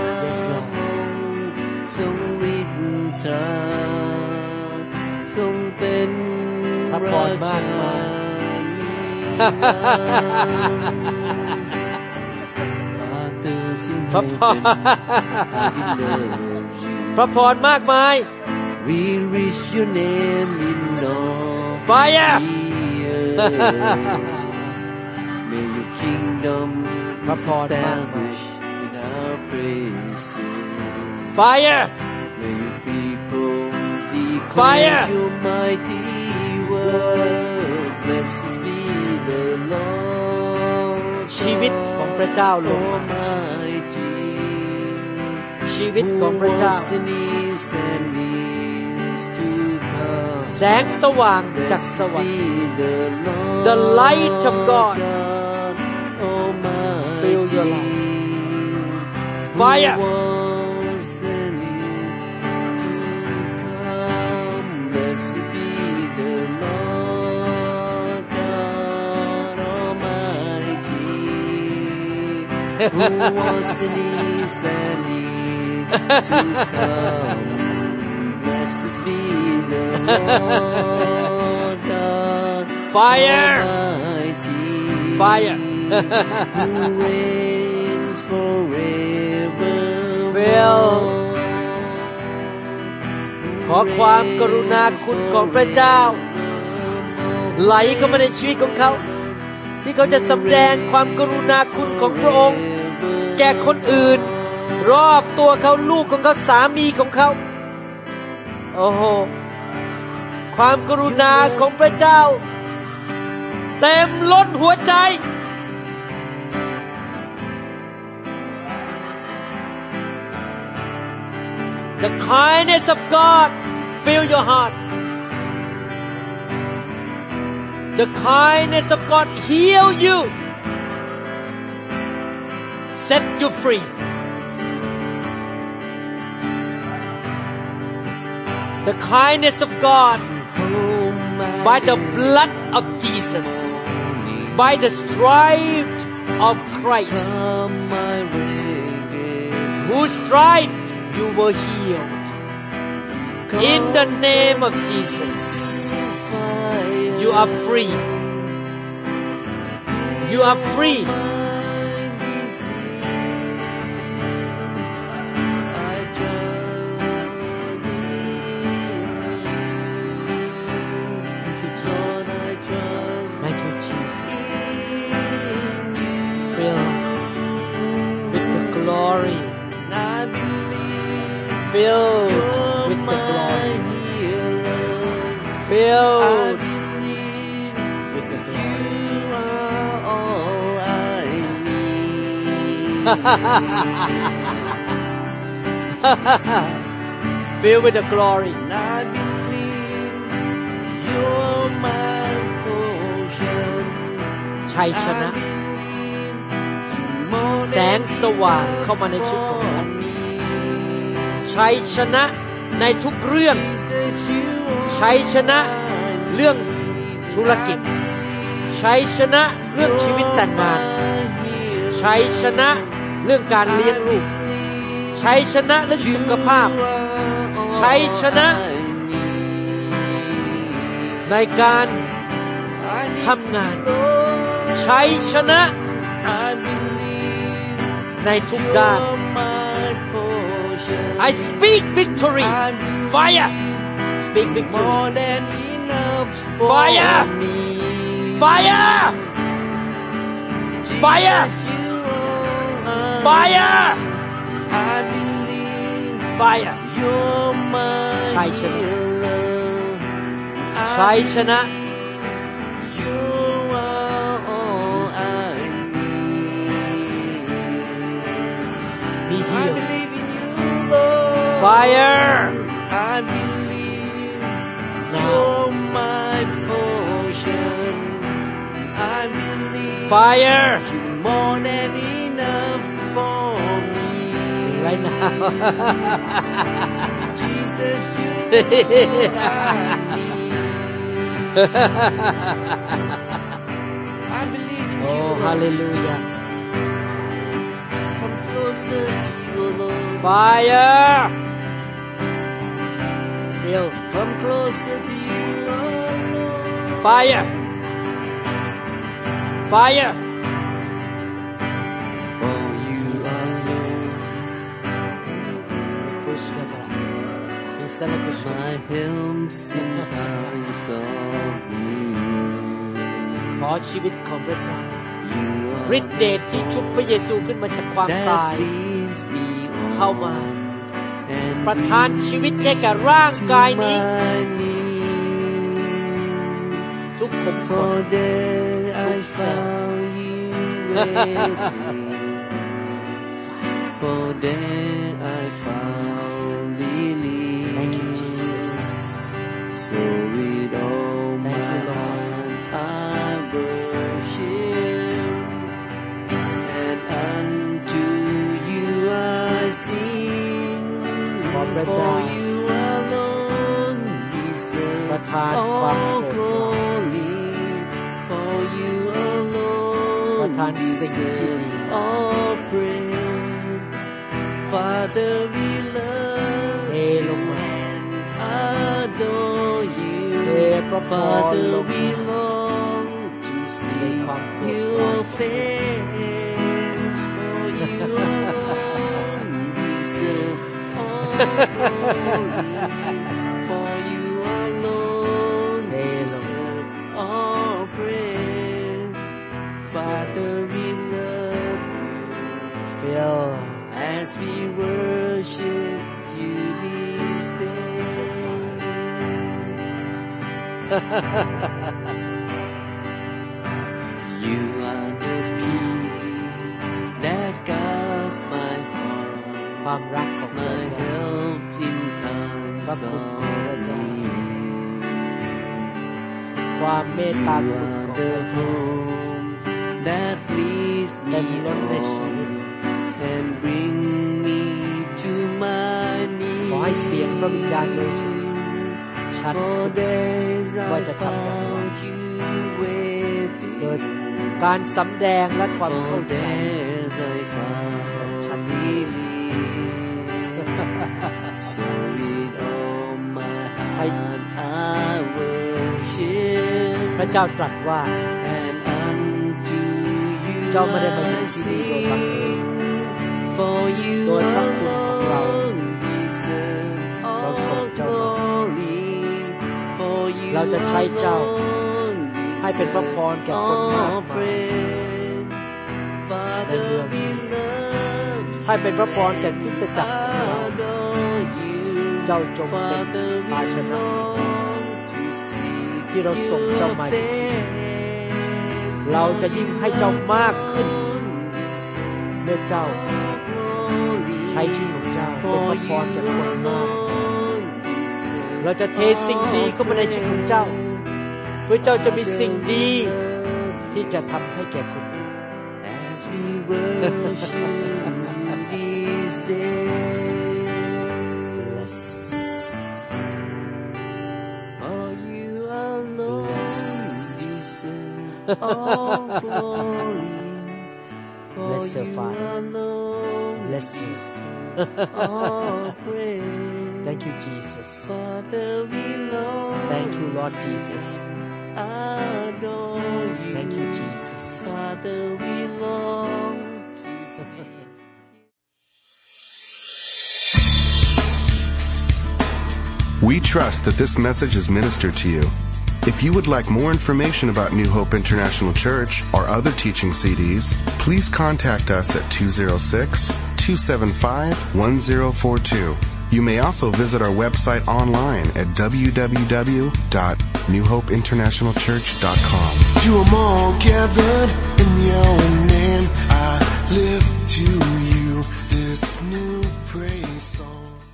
ทรงฤทธิ์ตราทรงเป็นพระพรมากมายอาเตอร์สิงหพระพร พระพรมากมาย We reach your name in all Fire the earth. May your kingdom be established in our praises. Fire May your people declare Fire your mighty word. Blessed be the Lord ชีวิตของพระเจ้าลงมา Almighty. ชีวิตของพระเจ้า Who was and is and is to come. แสงสว่างจากสวรรค์ The light of God fill your life. Fire Blessed be the Lord God Almighty, who was and is and is to come. Blessed be the Lord God Fire Almighty, Fire who reigns forever. Fill ขอความกรุณาคุณของพระเจ้าไหลเข้ามาในชีวิตของเขาที่เขาจะแสดงความกรุณาคุณของพระองค์แก่คนอื่นรอบตัวเขาลูกของเขาสามีของเขาโอ้โหความกรุณาของพระเจ้าเต็มล้นหัวใจThe kindness of God fill your heart. The kindness of God heal you. Set you free. The kindness of God by the blood of Jesus, by the stripes of Christ, whose stripe you were healed. In the name of Jesus, you are free. You are free. Thank you, Jesus. Filled with the glory. Filled with the glory. Filled with the glory. Filled with the glory.ชัยชนะแสงสว่างเข้ามาในชีวิตของเราชัยชนะในทุกเรื่องชัยชนะเรื่องธุรกิจชัยชนะเรื่องชีวิตแต่งงานชัยชนะเรื่องการเลี้ยงลูกชัยชนะเรื่องสุขภาพชัยชนะในการทำงานชัยชนะในทุกด้าน I speak victory. Fire. Speak victory. Fire. Fire. Fire. Fire. Fire. ชัยชนะชัยชนะBe healed. Fire. I believe you're my portion. I believe Fire. you're more than enough for me. Right now. Jesus, you are me. I believe in you. Oh, hallelujah. Come closer to you, Lord. Fire. Feel. Come closer to you, Lord. Fire. Fire. For you alone celebration my helps in times of need. ขอชีวิตของพระเจ้า You ฤทธิ์เดชที่ชุบพระเยซูขึ้นมาจากความ that ตาย leads me เข้ามา and ประทานชีวิตให้แก่ร่างกายนี้ my need. ทุกขมข For น there I found you waiting. For there I found relief. Thank you, Jesus. So with all Thank my you, Lord. heart I worship, and unto you I sing. ขอพระเจ้า For you alone deserve ประทานความ all โปรดปราน glory. For you ประ alone ทานสิ่งที่ดี deserve all praise. Father, we love เทลงมา and adore you. เทพระพร Father, ลง we มา long to see your face. For you alone deserve all glory. For you alone deserve all praise. Father, we love Fill you as we worship you this day. You are the peace that guards my ความ heart, รักของพระ my เจ้า help in times พระคุณของพระ of เจ้า need. ความเมต You ตาคุณ are ของพ the ระเจ้า home that leads เต็ม me ล้นในชีวิต on and bring me to my knees. ขอให้เสียงพระวิญญาณบริสุทธิ์ชัด For days ว่า I จะทำอย่างไร found you waiting. โดยการสำแดงและความ For เข้าใจ days I found relief. So with all my heart I worship, พระเจ้าตรัสว่า and unto you เจ้าไม่ได้มาถึ I งที่นี่โดยบังเอิญ sing. For you โดยพระคุณของเรา alone deserve เราส่ง all เจ้ามา glory. For you เราจะใช้เจ้า alone ให้เป็นพระพรแก่คนมาก all มาย praise. Father, we love ให้เป็นพระพรแก่คริสตจักรของเรา adore you. เจ้าจงเป็น Father, ภา we ชนะ long to see ที่เราส่งเจ้า your มา face. เราจะยิ่งให้เจ้ามากขึ้น เมื่อเจ้าใช้ชีวิตของเจ้าเป็นพระพรแก่คนมาก เราจะเทสิ่งดีเข้ามาในชีวิตของเจ้า เพื่อเจ้าจะมีสิ่งดีที่จะทำให้แก่คนอื่น As we worship these days, for you alone deserve all glory. For Bless your you Father. alone Bless you. deserve all praise. Thank you, Jesus. Father, we long Thank you, Lord Jesus. adore you. Thank you, Jesus. Father, we long to see. We trust that this message is ministered to you. If you would like more information about New Hope International Church or other teaching CDs, please contact us at 206-275-1042. You may also visit our website online at www.newhopeinternationalchurch.com. To them all gathered in your name, I lift to you this new praise song.